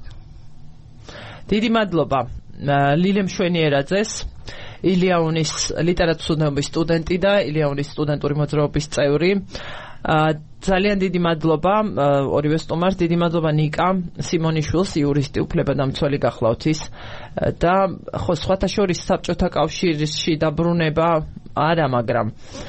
დიდი მადლობა ლილე მშვენიერაძეს, ილიაუნის ლიტერატურათმცოდნეობის სტუდენტი და ილიაუნის სტუდენტური მოძრაობის წევრი. ძალიან დიდი მადლობა ორივე სტუმარს, დიდი მადლობა ნიკა სიმონიშვილს, იურისტი, უფლებადამცველი გახლავთ ის და ხო სხვათა შორის საბჭოთა კავშირში დაბრუნება არა, მაგრამ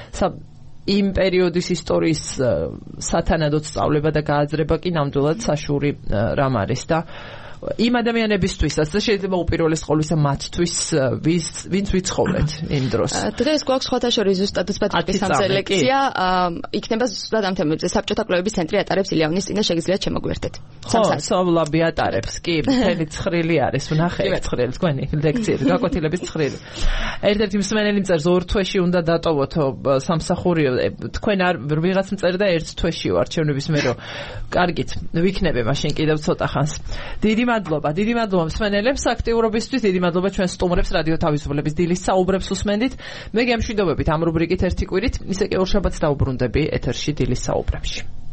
იმ პერიოდის ისტორიის სათანადოდ სწავლება და გააზრება კი ნამდვილად საშური რამ არის და იმ ადამიანებისთვისაც და შეიძლება უპირველეს ყოვლისა მათთვის ვინც ვიცხოვრეთ იმ დროს. დღეს გვაქვს სხვათა შორის ზუსტად ოცდაათი სამზე ლექცია, იქნება ზუსტად ამ თემებზე. საბჭოთა კვლევების ცენტრი ატარებს ილიაუნის წინ და შეგიძლიათ შემოგვერთეთ. ხო, სავლაბი ატარებს, კი, მთელი ცხრილი არის, ვნახე ცხრილი თქვენი ლექციები, გაკვეთილების ცხრილი. ერთ-ერთი მსმენელი მწერს ორ თვეში უნდა დატოვოთო სამსახურიო, თქვენ არ ვიღაც მწერდა ერთ თვეში ვარ, ჩემნების მე რომ კარგით, ვიქნები მაშინ კიდევ ცოტა ხანს. დიდი მადლობა, დიდი მადლობა მსმენელებს აქტიურობისთვის, დიდი მადლობა ჩვენ სტუმრებს რადიო თავისუფლების დილის საუბრებს უსმენდით. მე გემშვიდობებით ამ რუბრიკით ერთი კვირით, ისე კი ორ შაბათს დაუბრუნდები ეთერში დილის საუბრებში.